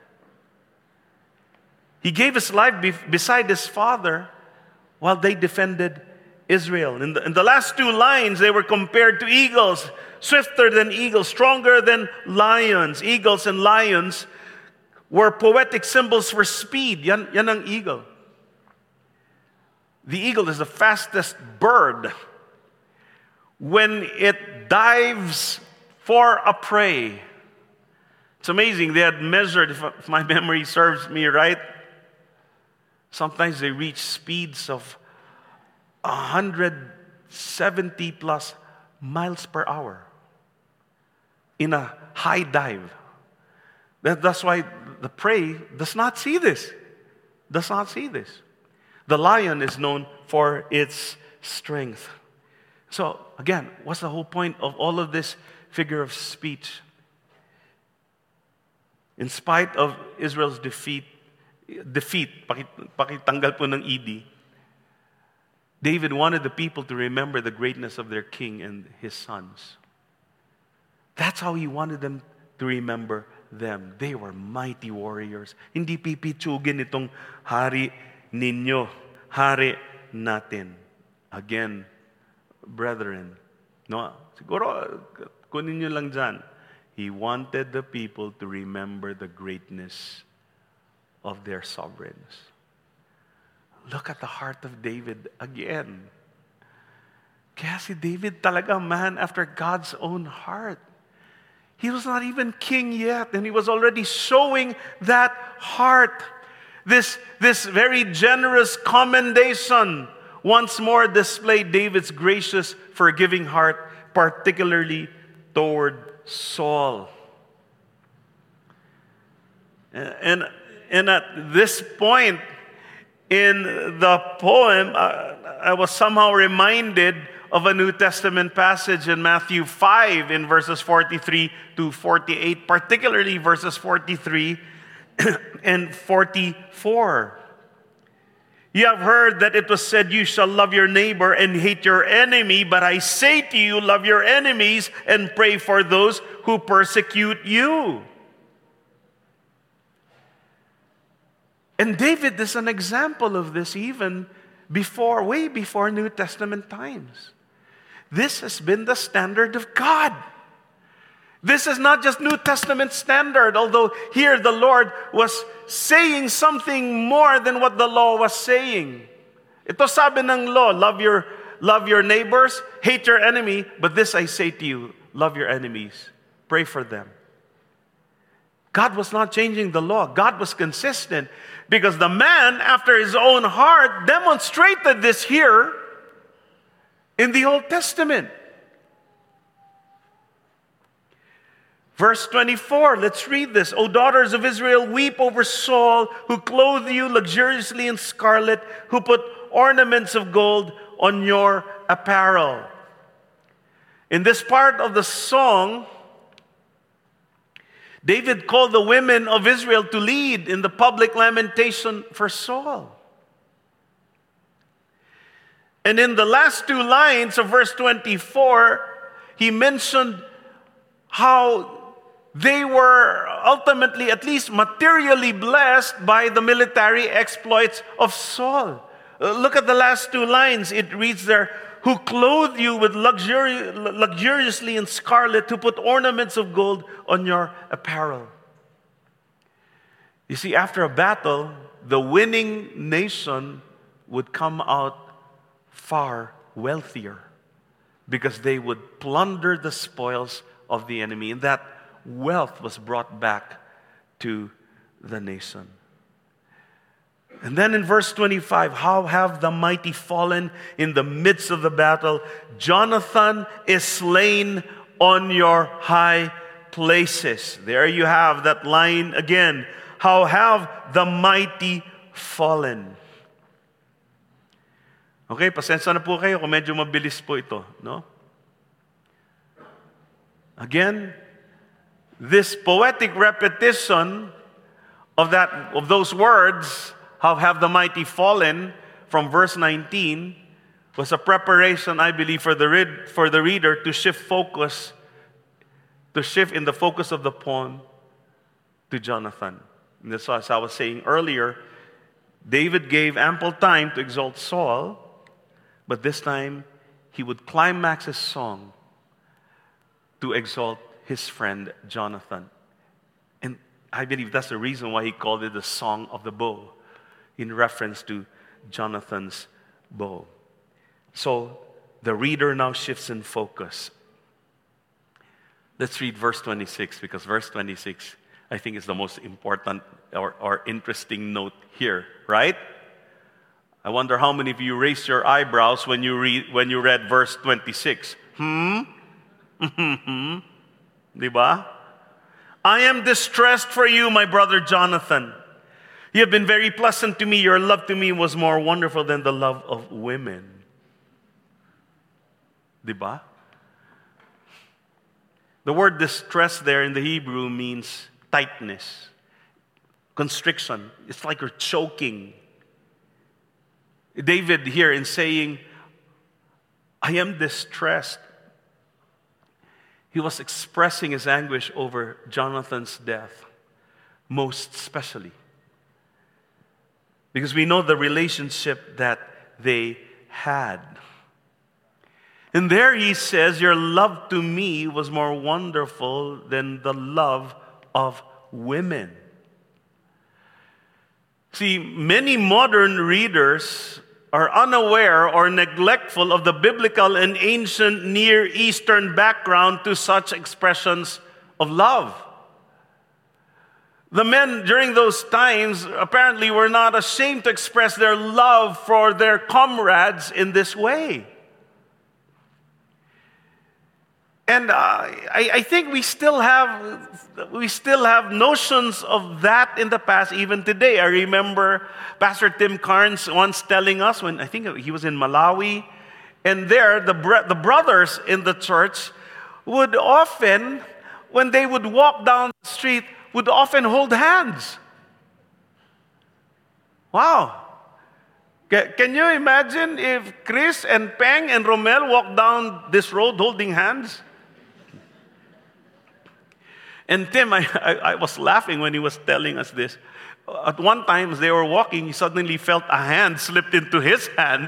He gave his life beside his father while they defended Israel. In the last two lines, they were compared to eagles, swifter than eagles, stronger than lions. Eagles and lions were poetic symbols for speed. Yan ang eagle. The eagle is the fastest bird. When it dives for a prey, it's amazing. They had measured, if my memory serves me right, sometimes they reach speeds of 170 plus miles per hour in a high dive. That's why the prey does not see this. does not see this. The lion is known for its strength. So, again, what's the whole point of all of this figure of speech? In spite of Israel's defeat, pakitanggal po ng ED, David wanted the people to remember the greatness of their king and his sons. That's how he wanted them to remember them. They were mighty warriors. Hindi pipitsugin itong hari ninyo, hari natin. Again, brethren, no, siguro kunin nyo lang dyan. He wanted the people to remember the greatness of their sovereigns. Look at the heart of David again. Kaya si David talaga man after God's own heart. He was not even king yet, and he was already showing that heart. This very generous commendation once more displayed David's gracious, forgiving heart, particularly toward Saul. And at this point in the poem, I was somehow reminded of a New Testament passage in Matthew 5 in verses 43 to 48, particularly verses 43 and 44. You have heard that it was said, you shall love your neighbor and hate your enemy, but I say to you, love your enemies and pray for those who persecute you. And David is an example of this even way before New Testament times. This has been the standard of God. This is not just New Testament standard, although here the Lord was saying something more than what the law was saying. Ito sabi ng law, love your neighbors, hate your enemy, but this I say to you, love your enemies, pray for them. God was not changing the law. God was consistent because the man after his own heart demonstrated this here in the Old Testament. Verse 24, let's read this. O daughters of Israel, weep over Saul, who clothed you luxuriously in scarlet, who put ornaments of gold on your apparel. In this part of the song, David called the women of Israel to lead in the public lamentation for Saul. And in the last two lines of verse 24, he mentioned how they were ultimately, at least materially, blessed by the military exploits of Saul. Look at the last two lines. It reads there, who clothed you with luxuriously in scarlet, who put ornaments of gold on your apparel. You see, after a battle, the winning nation would come out far wealthier because they would plunder the spoils of the enemy, and that wealth was brought back to the nation. And then in verse 25, how have the mighty fallen in the midst of the battle? Jonathan is slain on your high places. There you have that line again. How have the mighty fallen? Okay, pasensya na po kayo kung medyo mabilis po ito, no? Again, this poetic repetition of those words, how have the mighty fallen, from verse 19, was a preparation, I believe, for the reader to shift in the focus of the poem to Jonathan. And that's as I was saying earlier, David gave ample time to exalt Saul, but this time he would climax his song to exalt his friend Jonathan. And I believe that's the reason why he called it the Song of the Bow, in reference to Jonathan's bow. So the reader now shifts in focus. Let's read verse 26, because verse 26, I think, is the most important or interesting note here, right? I wonder how many of you raised your eyebrows when you read verse 26. Diba? I am distressed for you, my brother Jonathan. You have been very pleasant to me. Your love to me was more wonderful than the love of women. Diba? The word distress there in the Hebrew means tightness, constriction. It's like you're choking. David here in saying, I am distressed. He was expressing his anguish over Jonathan's death, most especially. Because we know the relationship that they had. And there he says, your love to me was more wonderful than the love of women. See, many modern readers are unaware or neglectful of the biblical and ancient Near Eastern background to such expressions of love. The men during those times apparently were not ashamed to express their love for their comrades in this way. And I think we still have notions of that in the past, even today. I remember Pastor Tim Carnes once telling us, when I think he was in Malawi, and there the brothers in the church would often, when they would walk down the street, would often hold hands. Wow. Can you imagine if Chris and Peng and Romel walked down this road holding hands? And Tim, I was laughing when he was telling us this. At one time, as they were walking, he suddenly felt a hand slipped into his hand.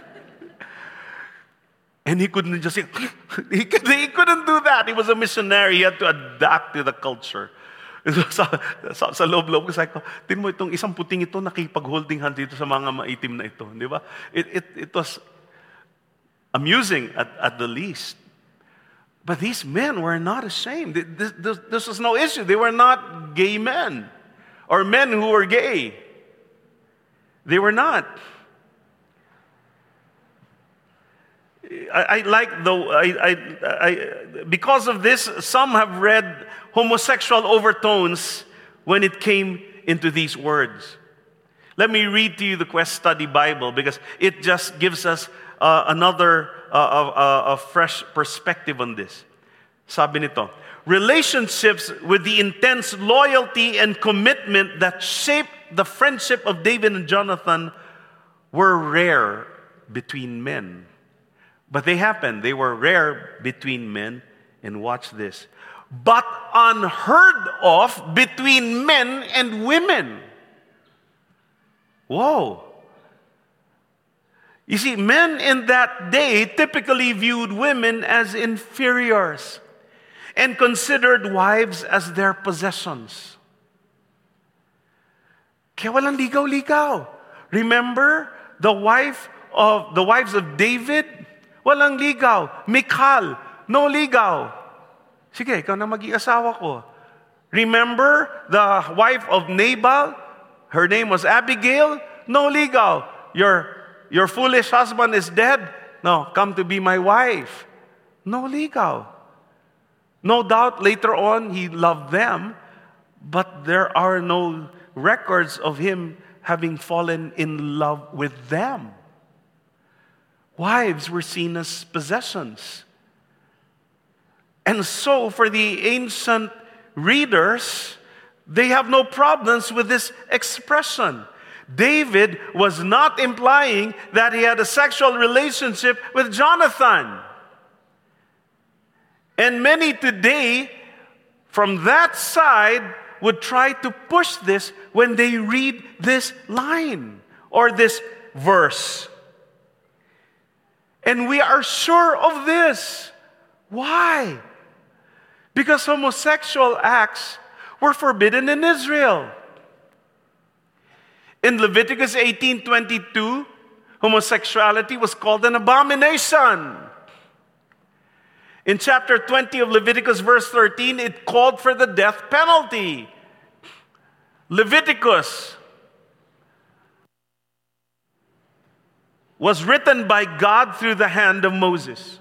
And he couldn't just say, he couldn't do that. He was a missionary. He had to adapt to the culture. Sa loob-loob ko, sabi ko, tingnan mo itong isang puting ito, nakipag-holding hand dito sa mga maitim na ito. Di ba? It was amusing at the least. But these men were not ashamed. This was no issue. They were not gay men or men who were gay. They were not. Because of this, some have read homosexual overtones when it came into these words. Let me read to you the Quest Study Bible because it just gives us another a fresh perspective on this. Sabi nito, relationships with the intense loyalty and commitment that shaped the friendship of David and Jonathan were rare between men. But they happened. They were rare between men. And watch this. But unheard of between men and women. Whoa. You see, men in that day typically viewed women as inferiors and considered wives as their possessions. Kaya walang ligaw-ligaw. Remember the wives of David? Walang ligaw. Michal, no ligaw. Sige, ikaw na mag-iasawa ko. Remember the wife of Nabal? Her name was Abigail? No ligaw. Your foolish husband is dead? No, come to be my wife. No ligaw. No doubt later on he loved them, but there are no records of him having fallen in love with them. Wives were seen as possessions. And so for the ancient readers, they have no problems with this expression. David was not implying that he had a sexual relationship with Jonathan. And many today, from that side, would try to push this when they read this line or this verse. And we are sure of this. Why? Because homosexual acts were forbidden in Israel. In Leviticus 18:22, homosexuality was called an abomination. In chapter 20 of Leviticus, verse 13, it called for the death penalty. Leviticus was written by God through the hand of Moses.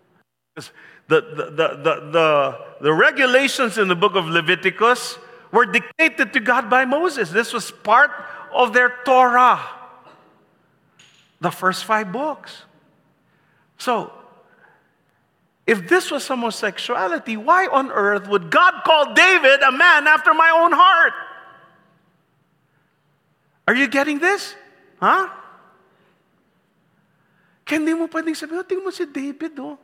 The regulations in the book of Leviticus were dictated to God by Moses. This was part of their Torah, the first 5 books. So, if this was homosexuality, why on earth would God call David a man after my own heart? Are you getting this? Huh? Kaya hindi mo pwedeng sabihin, tingnan mo si David, oh.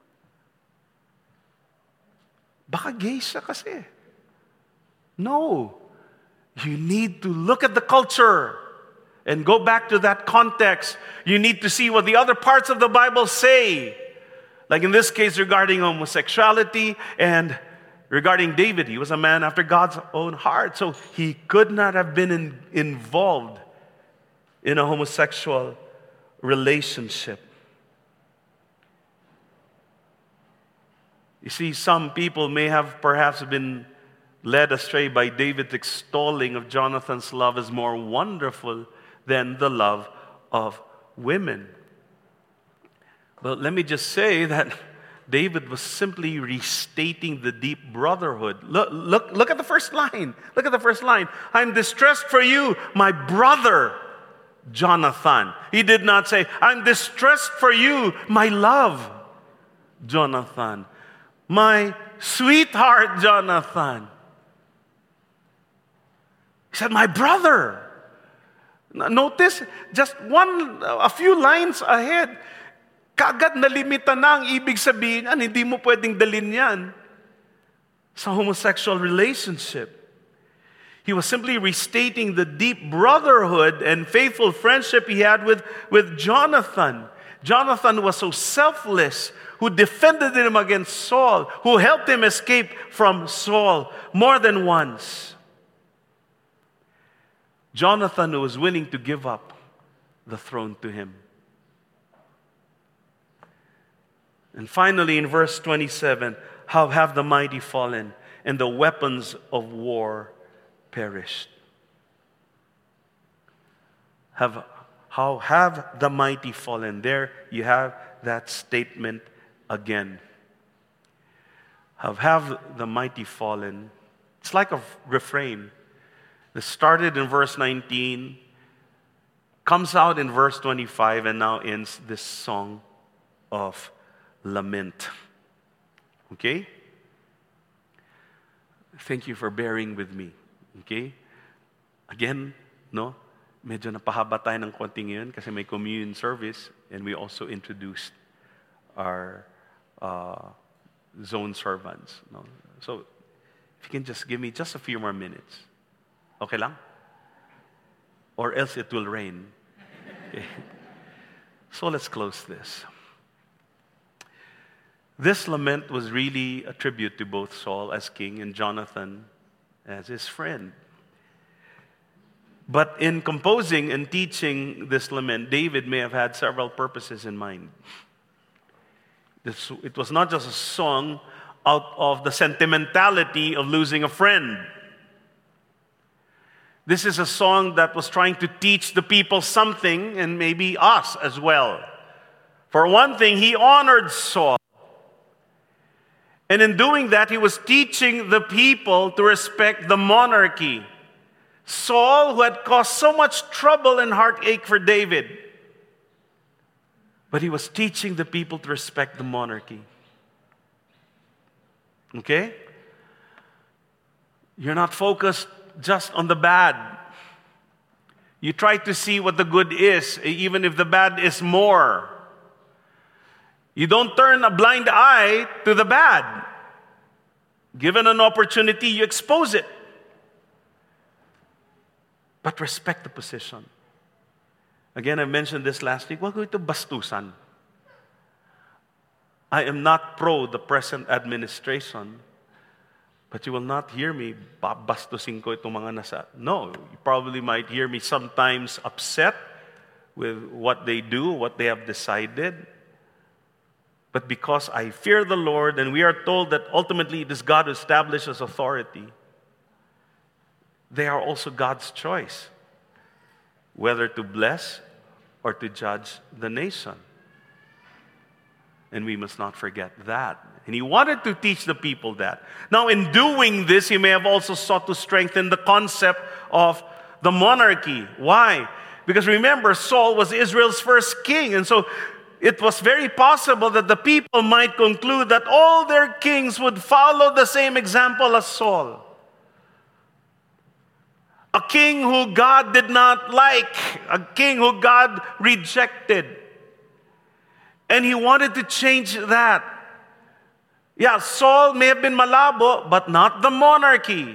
Baka gay siya kasi. No. You need to look at the culture and go back to that context. You need to see what the other parts of the Bible say. Like in this case regarding homosexuality and regarding David. He was a man after God's own heart. So he could not have been involved in a homosexual relationship. You see, some people may have perhaps been led astray by David's extolling of Jonathan's love as more wonderful than the love of women. But let me just say that David was simply restating the deep brotherhood. Look at the first line. Look at the first line. I'm distressed for you, my brother, Jonathan. He did not say, I'm distressed for you, my love, Jonathan. My sweetheart, Jonathan. He said, my brother. Notice, just a few lines ahead, kaagad nalimita na ang ibig sabihin, hindi mo pwedeng dalhin yan sa homosexual relationship. He was simply restating the deep brotherhood and faithful friendship he had with Jonathan. Jonathan was so selfless, who defended him against Saul, who helped him escape from Saul more than once. Jonathan was willing to give up the throne to him. And finally, in verse 27, how have the mighty fallen, and the weapons of war perished? How have the mighty fallen? There you have that statement again. How have the mighty fallen? It's like a refrain. It started in verse 19, comes out in verse 25, and now ends this song of lament. Okay? Thank you for bearing with me. Okay? Again, no? Medyo napahaba tayo ng konti ngayon kasi may communion service and we also introduced our zone servants. No? So, if you can just give me just a few more minutes. Okay lang? Or else it will rain. Okay. So let's close this. This lament was really a tribute to both Saul as king and Jonathan as his friend. But in composing and teaching this lament, David may have had several purposes in mind. It was not just a song out of the sentimentality of losing a friend. This is a song that was trying to teach the people something, and maybe us as well. For one thing, he honored Saul. And in doing that, he was teaching the people to respect the monarchy. Saul, who had caused so much trouble and heartache for David. But he was teaching the people to respect the monarchy. Okay? You're not focused just on the bad. You try to see what the good is, even if the bad is more. You don't turn a blind eye to the bad. Given an opportunity, you expose it. But respect the position. Again, I mentioned this last week. Wag ko ito bastusan. I am not pro the present administration, but you will not hear me bastusin ko itong mga nasa. No, you probably might hear me sometimes upset with what they do, what they have decided. But because I fear the Lord, and we are told that ultimately it is God who establishes authority, they are also God's choice, whether to bless or to judge the nation. And we must not forget that. And he wanted to teach the people that. Now, in doing this, he may have also sought to strengthen the concept of the monarchy. Why? Because remember, Saul was Israel's first king. And so it was very possible that the people might conclude that all their kings would follow the same example as Saul. A king who God did not like, a king who God rejected. And he wanted to change that. Yeah, Saul may have been malabo, but not the monarchy.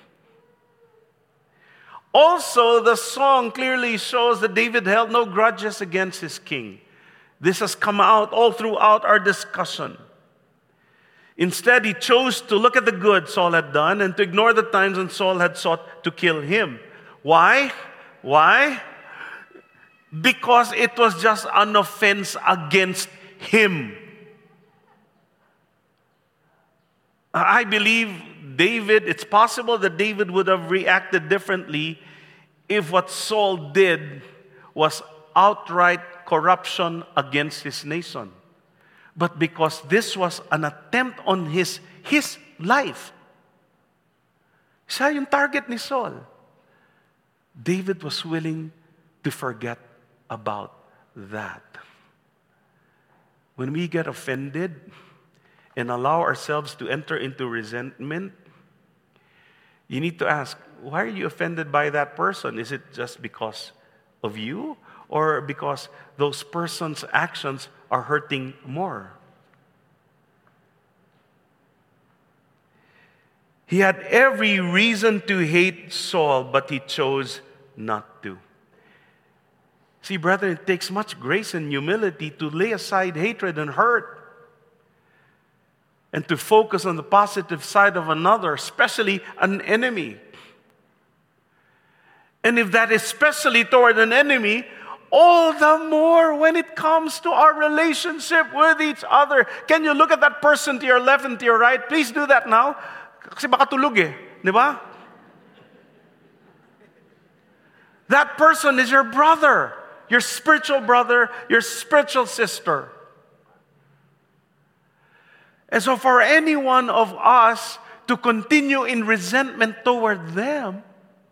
Also, the song clearly shows that David held no grudges against his king. This has come out all throughout our discussion. Instead, he chose to look at the good Saul had done and to ignore the times when Saul had sought to kill him. Why? Why? Because it was just an offense against him. I believe it's possible that David would have reacted differently if what Saul did was outright corruption against his nation. But because this was an attempt on his life, siya yung target ni Saul, David was willing to forget about that. When we get offended and allow ourselves to enter into resentment, you need to ask, why are you offended by that person? Is it just because of you? Or because those person's actions are hurting more? He had every reason to hate Saul, but he chose not to. See, brethren, it takes much grace and humility to lay aside hatred and hurt and to focus on the positive side of another, especially an enemy. And if that is especially toward an enemy, all the more when it comes to our relationship with each other. Can you look at that person to your left and to your right? Please do that now. Kasi baka tulog eh. Di ba? That person is your brother, your spiritual brother, your spiritual sister. And so for any one of us to continue in resentment toward them,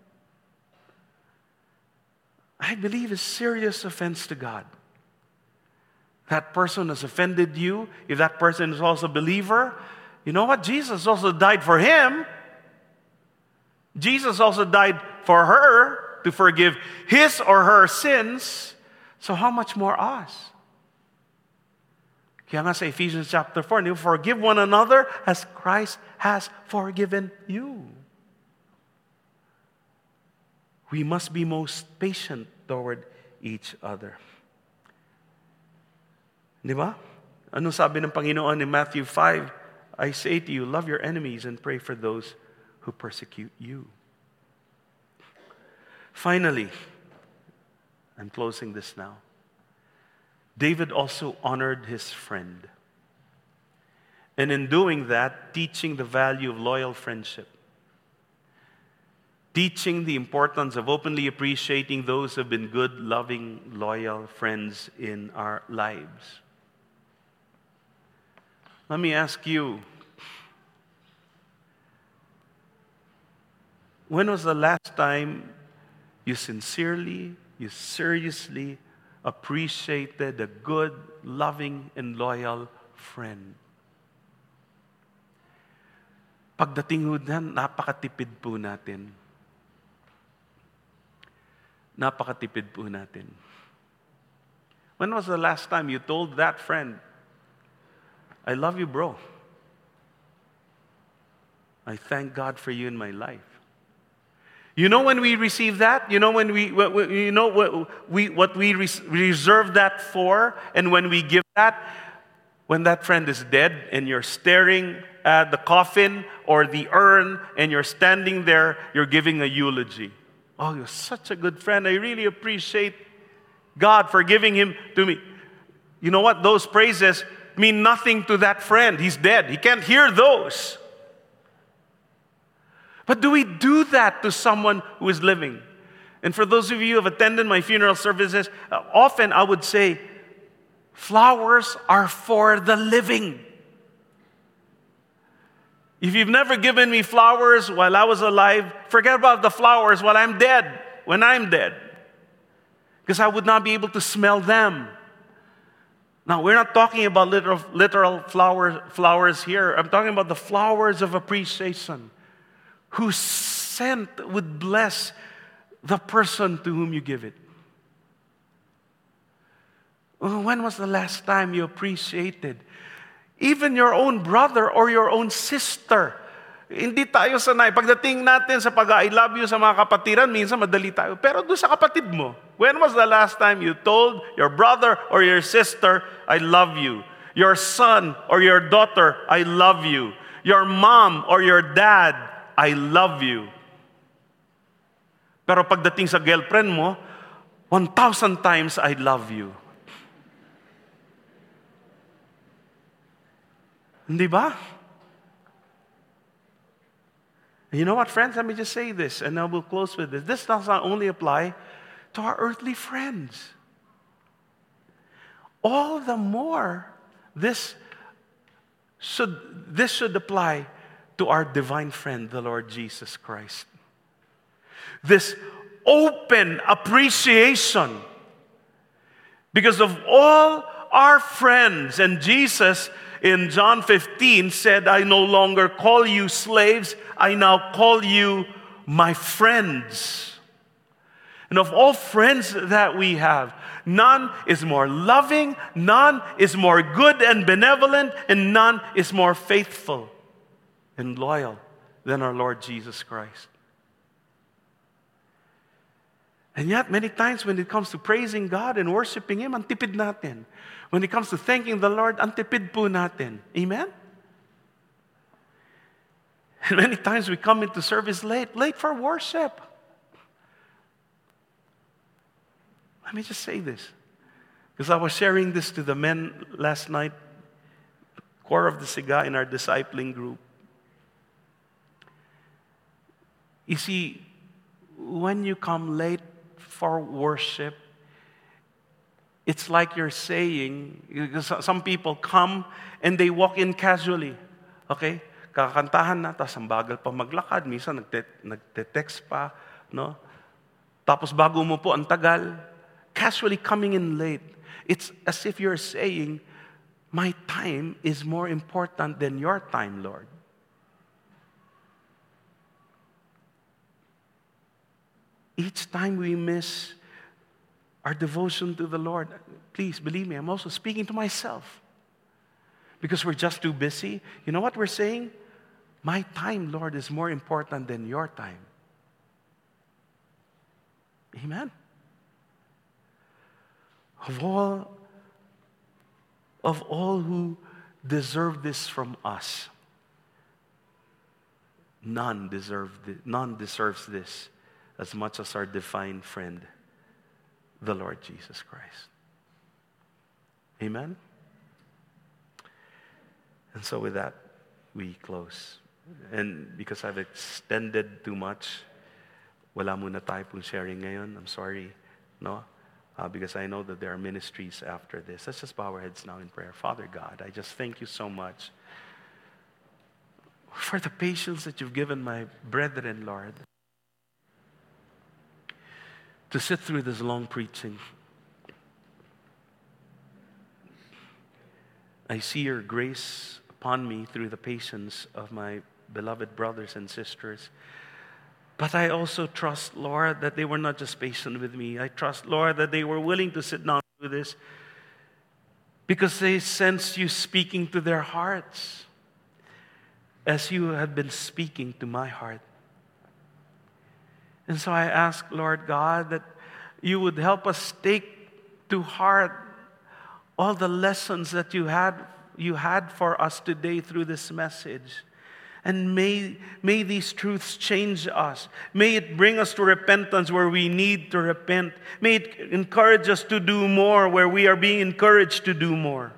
I believe is serious offense to God. That person has offended you. If that person is also a believer, you know what? Jesus also died for him. Jesus also died for her to forgive his or her sins. So how much more us? Kaya nga sa Ephesians chapter 4, you forgive one another as Christ has forgiven you. We must be most patient toward each other. Di ba? Ano sabi ng Panginoon in Matthew 5? I say to you, love your enemies and pray for those who persecute you. Finally, I'm closing this now. David also honored his friend. And in doing that, teaching the value of loyal friendship. Teaching the importance of openly appreciating those who have been good, loving, loyal friends in our lives. Let me ask you, when was the last time you sincerely, you seriously appreciated a good, loving, and loyal friend? Pagdating ho dyan, napakatipid po natin. Napakatipid po natin. When was the last time you told that friend, I love you, bro. I thank God for you in my life. You know when we receive that? You know when what we reserve that for? And when we give that? When that friend is dead and you're staring at the coffin or the urn and you're standing there, you're giving a eulogy. Oh, you're such a good friend. I really appreciate God for giving him to me. You know what? Those praises mean nothing to that friend. He's dead. He can't hear those. But do we do that to someone who is living? And for those of you who have attended my funeral services, often I would say, flowers are for the living. If you've never given me flowers while I was alive, forget about the flowers while I'm dead. when I'm dead. Because I would not be able to smell them. Now, we're not talking about literal flowers here. I'm talking about the flowers of appreciation. Whose scent would bless the person to whom you give it. When was the last time you appreciated even your own brother or your own sister? Hindi tayo sanay. Pagdating natin sa pag-I love you sa mga kapatiran, minsan madali tayo. Pero doon sa kapatid mo, when was the last time you told your brother or your sister, I love you? Your son or your daughter, I love you. Your mom or your dad, I love you. Pero pagdating sa girlfriend mo, 1,000 times, I love you. Hindi ba? You know what, friends? Let me just say this, and I will close with this. This does not only apply to our earthly friends. All the more, this should apply to our divine friend, the Lord Jesus Christ. This open appreciation because of all our friends. And Jesus in John 15 said, I no longer call you slaves, I now call you my friends. And of all friends that we have, none is more loving, none is more good and benevolent, and none is more faithful and loyal than our Lord Jesus Christ. And yet, many times when it comes to praising God and worshiping Him, ang tipid natin. When it comes to thanking the Lord, ang tipid po natin. Amen? And many times we come into service late for worship. Let me just say this. Because I was sharing this to the men last night, core of the Siga in our discipling group. You see, when you come late for worship, it's like you're saying, because some people come and they walk in casually. Okay? Kakantahan na, tapos ang bagal pa maglakad. Minsan nagte-text pa. No? Tapos bago mo po ang tagal. Casually coming in late. It's as if you're saying, my time is more important than your time, Lord. Each time we miss our devotion to the Lord, please believe me, I'm also speaking to myself. Because we're just too busy. You know what we're saying? My time, Lord, is more important than your time. Amen? Of all who deserve this from us, none deserves this as much as our divine friend, the Lord Jesus Christ. Amen? And so with that, we close. And because I've extended too much, wala muna tayo pong sharing ngayon. I'm sorry, no? Because I know that there are ministries after this. Let's just bow our heads now in prayer. Father God, I just thank you so much for the patience that you've given my brethren, Lord, to sit through this long preaching. I see your grace upon me through the patience of my beloved brothers and sisters. But I also trust, Lord, that they were not just patient with me. I trust, Lord, that they were willing to sit down with this because they sense you speaking to their hearts as you have been speaking to my heart. And so I ask, Lord God, that you would help us take to heart all the lessons that you had for us today through this message. And may these truths change us. May it bring us to repentance where we need to repent. May it encourage us to do more where we are being encouraged to do more.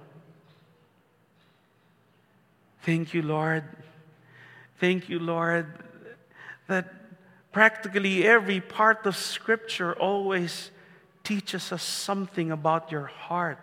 Thank you, Lord. Thank you, Lord, that practically every part of Scripture always teaches us something about your heart.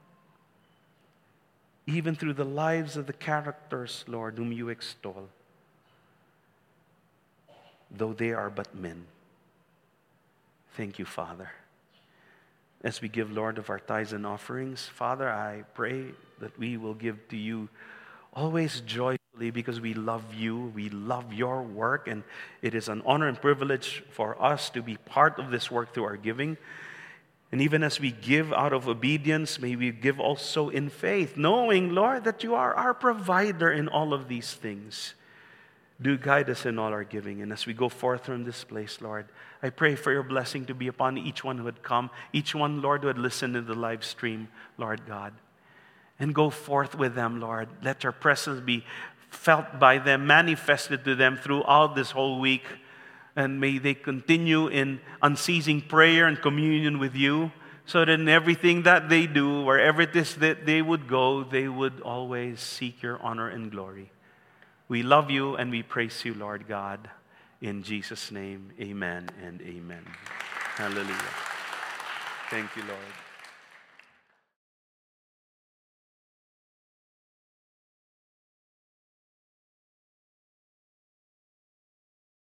Even through the lives of the characters, Lord, whom you extol, though they are but men. Thank you, Father. As we give, Lord, of our tithes and offerings, Father, I pray that we will give to you always joyfully because we love you, we love your work, and it is an honor and privilege for us to be part of this work through our giving. And even as we give out of obedience, may we give also in faith, knowing, Lord, that you are our provider in all of these things. Do guide us in all our giving. And as we go forth from this place, Lord, I pray for your blessing to be upon each one who had come, each one, Lord, who had listened to the live stream, Lord God. And go forth with them, Lord. Let your presence be felt by them, manifested to them throughout this whole week. And may they continue in unceasing prayer and communion with you, so that in everything that they do, wherever it is that they would go, they would always seek your honor and glory. We love you and we praise you, Lord God. In Jesus' name, amen and amen. Hallelujah. Thank you, Lord.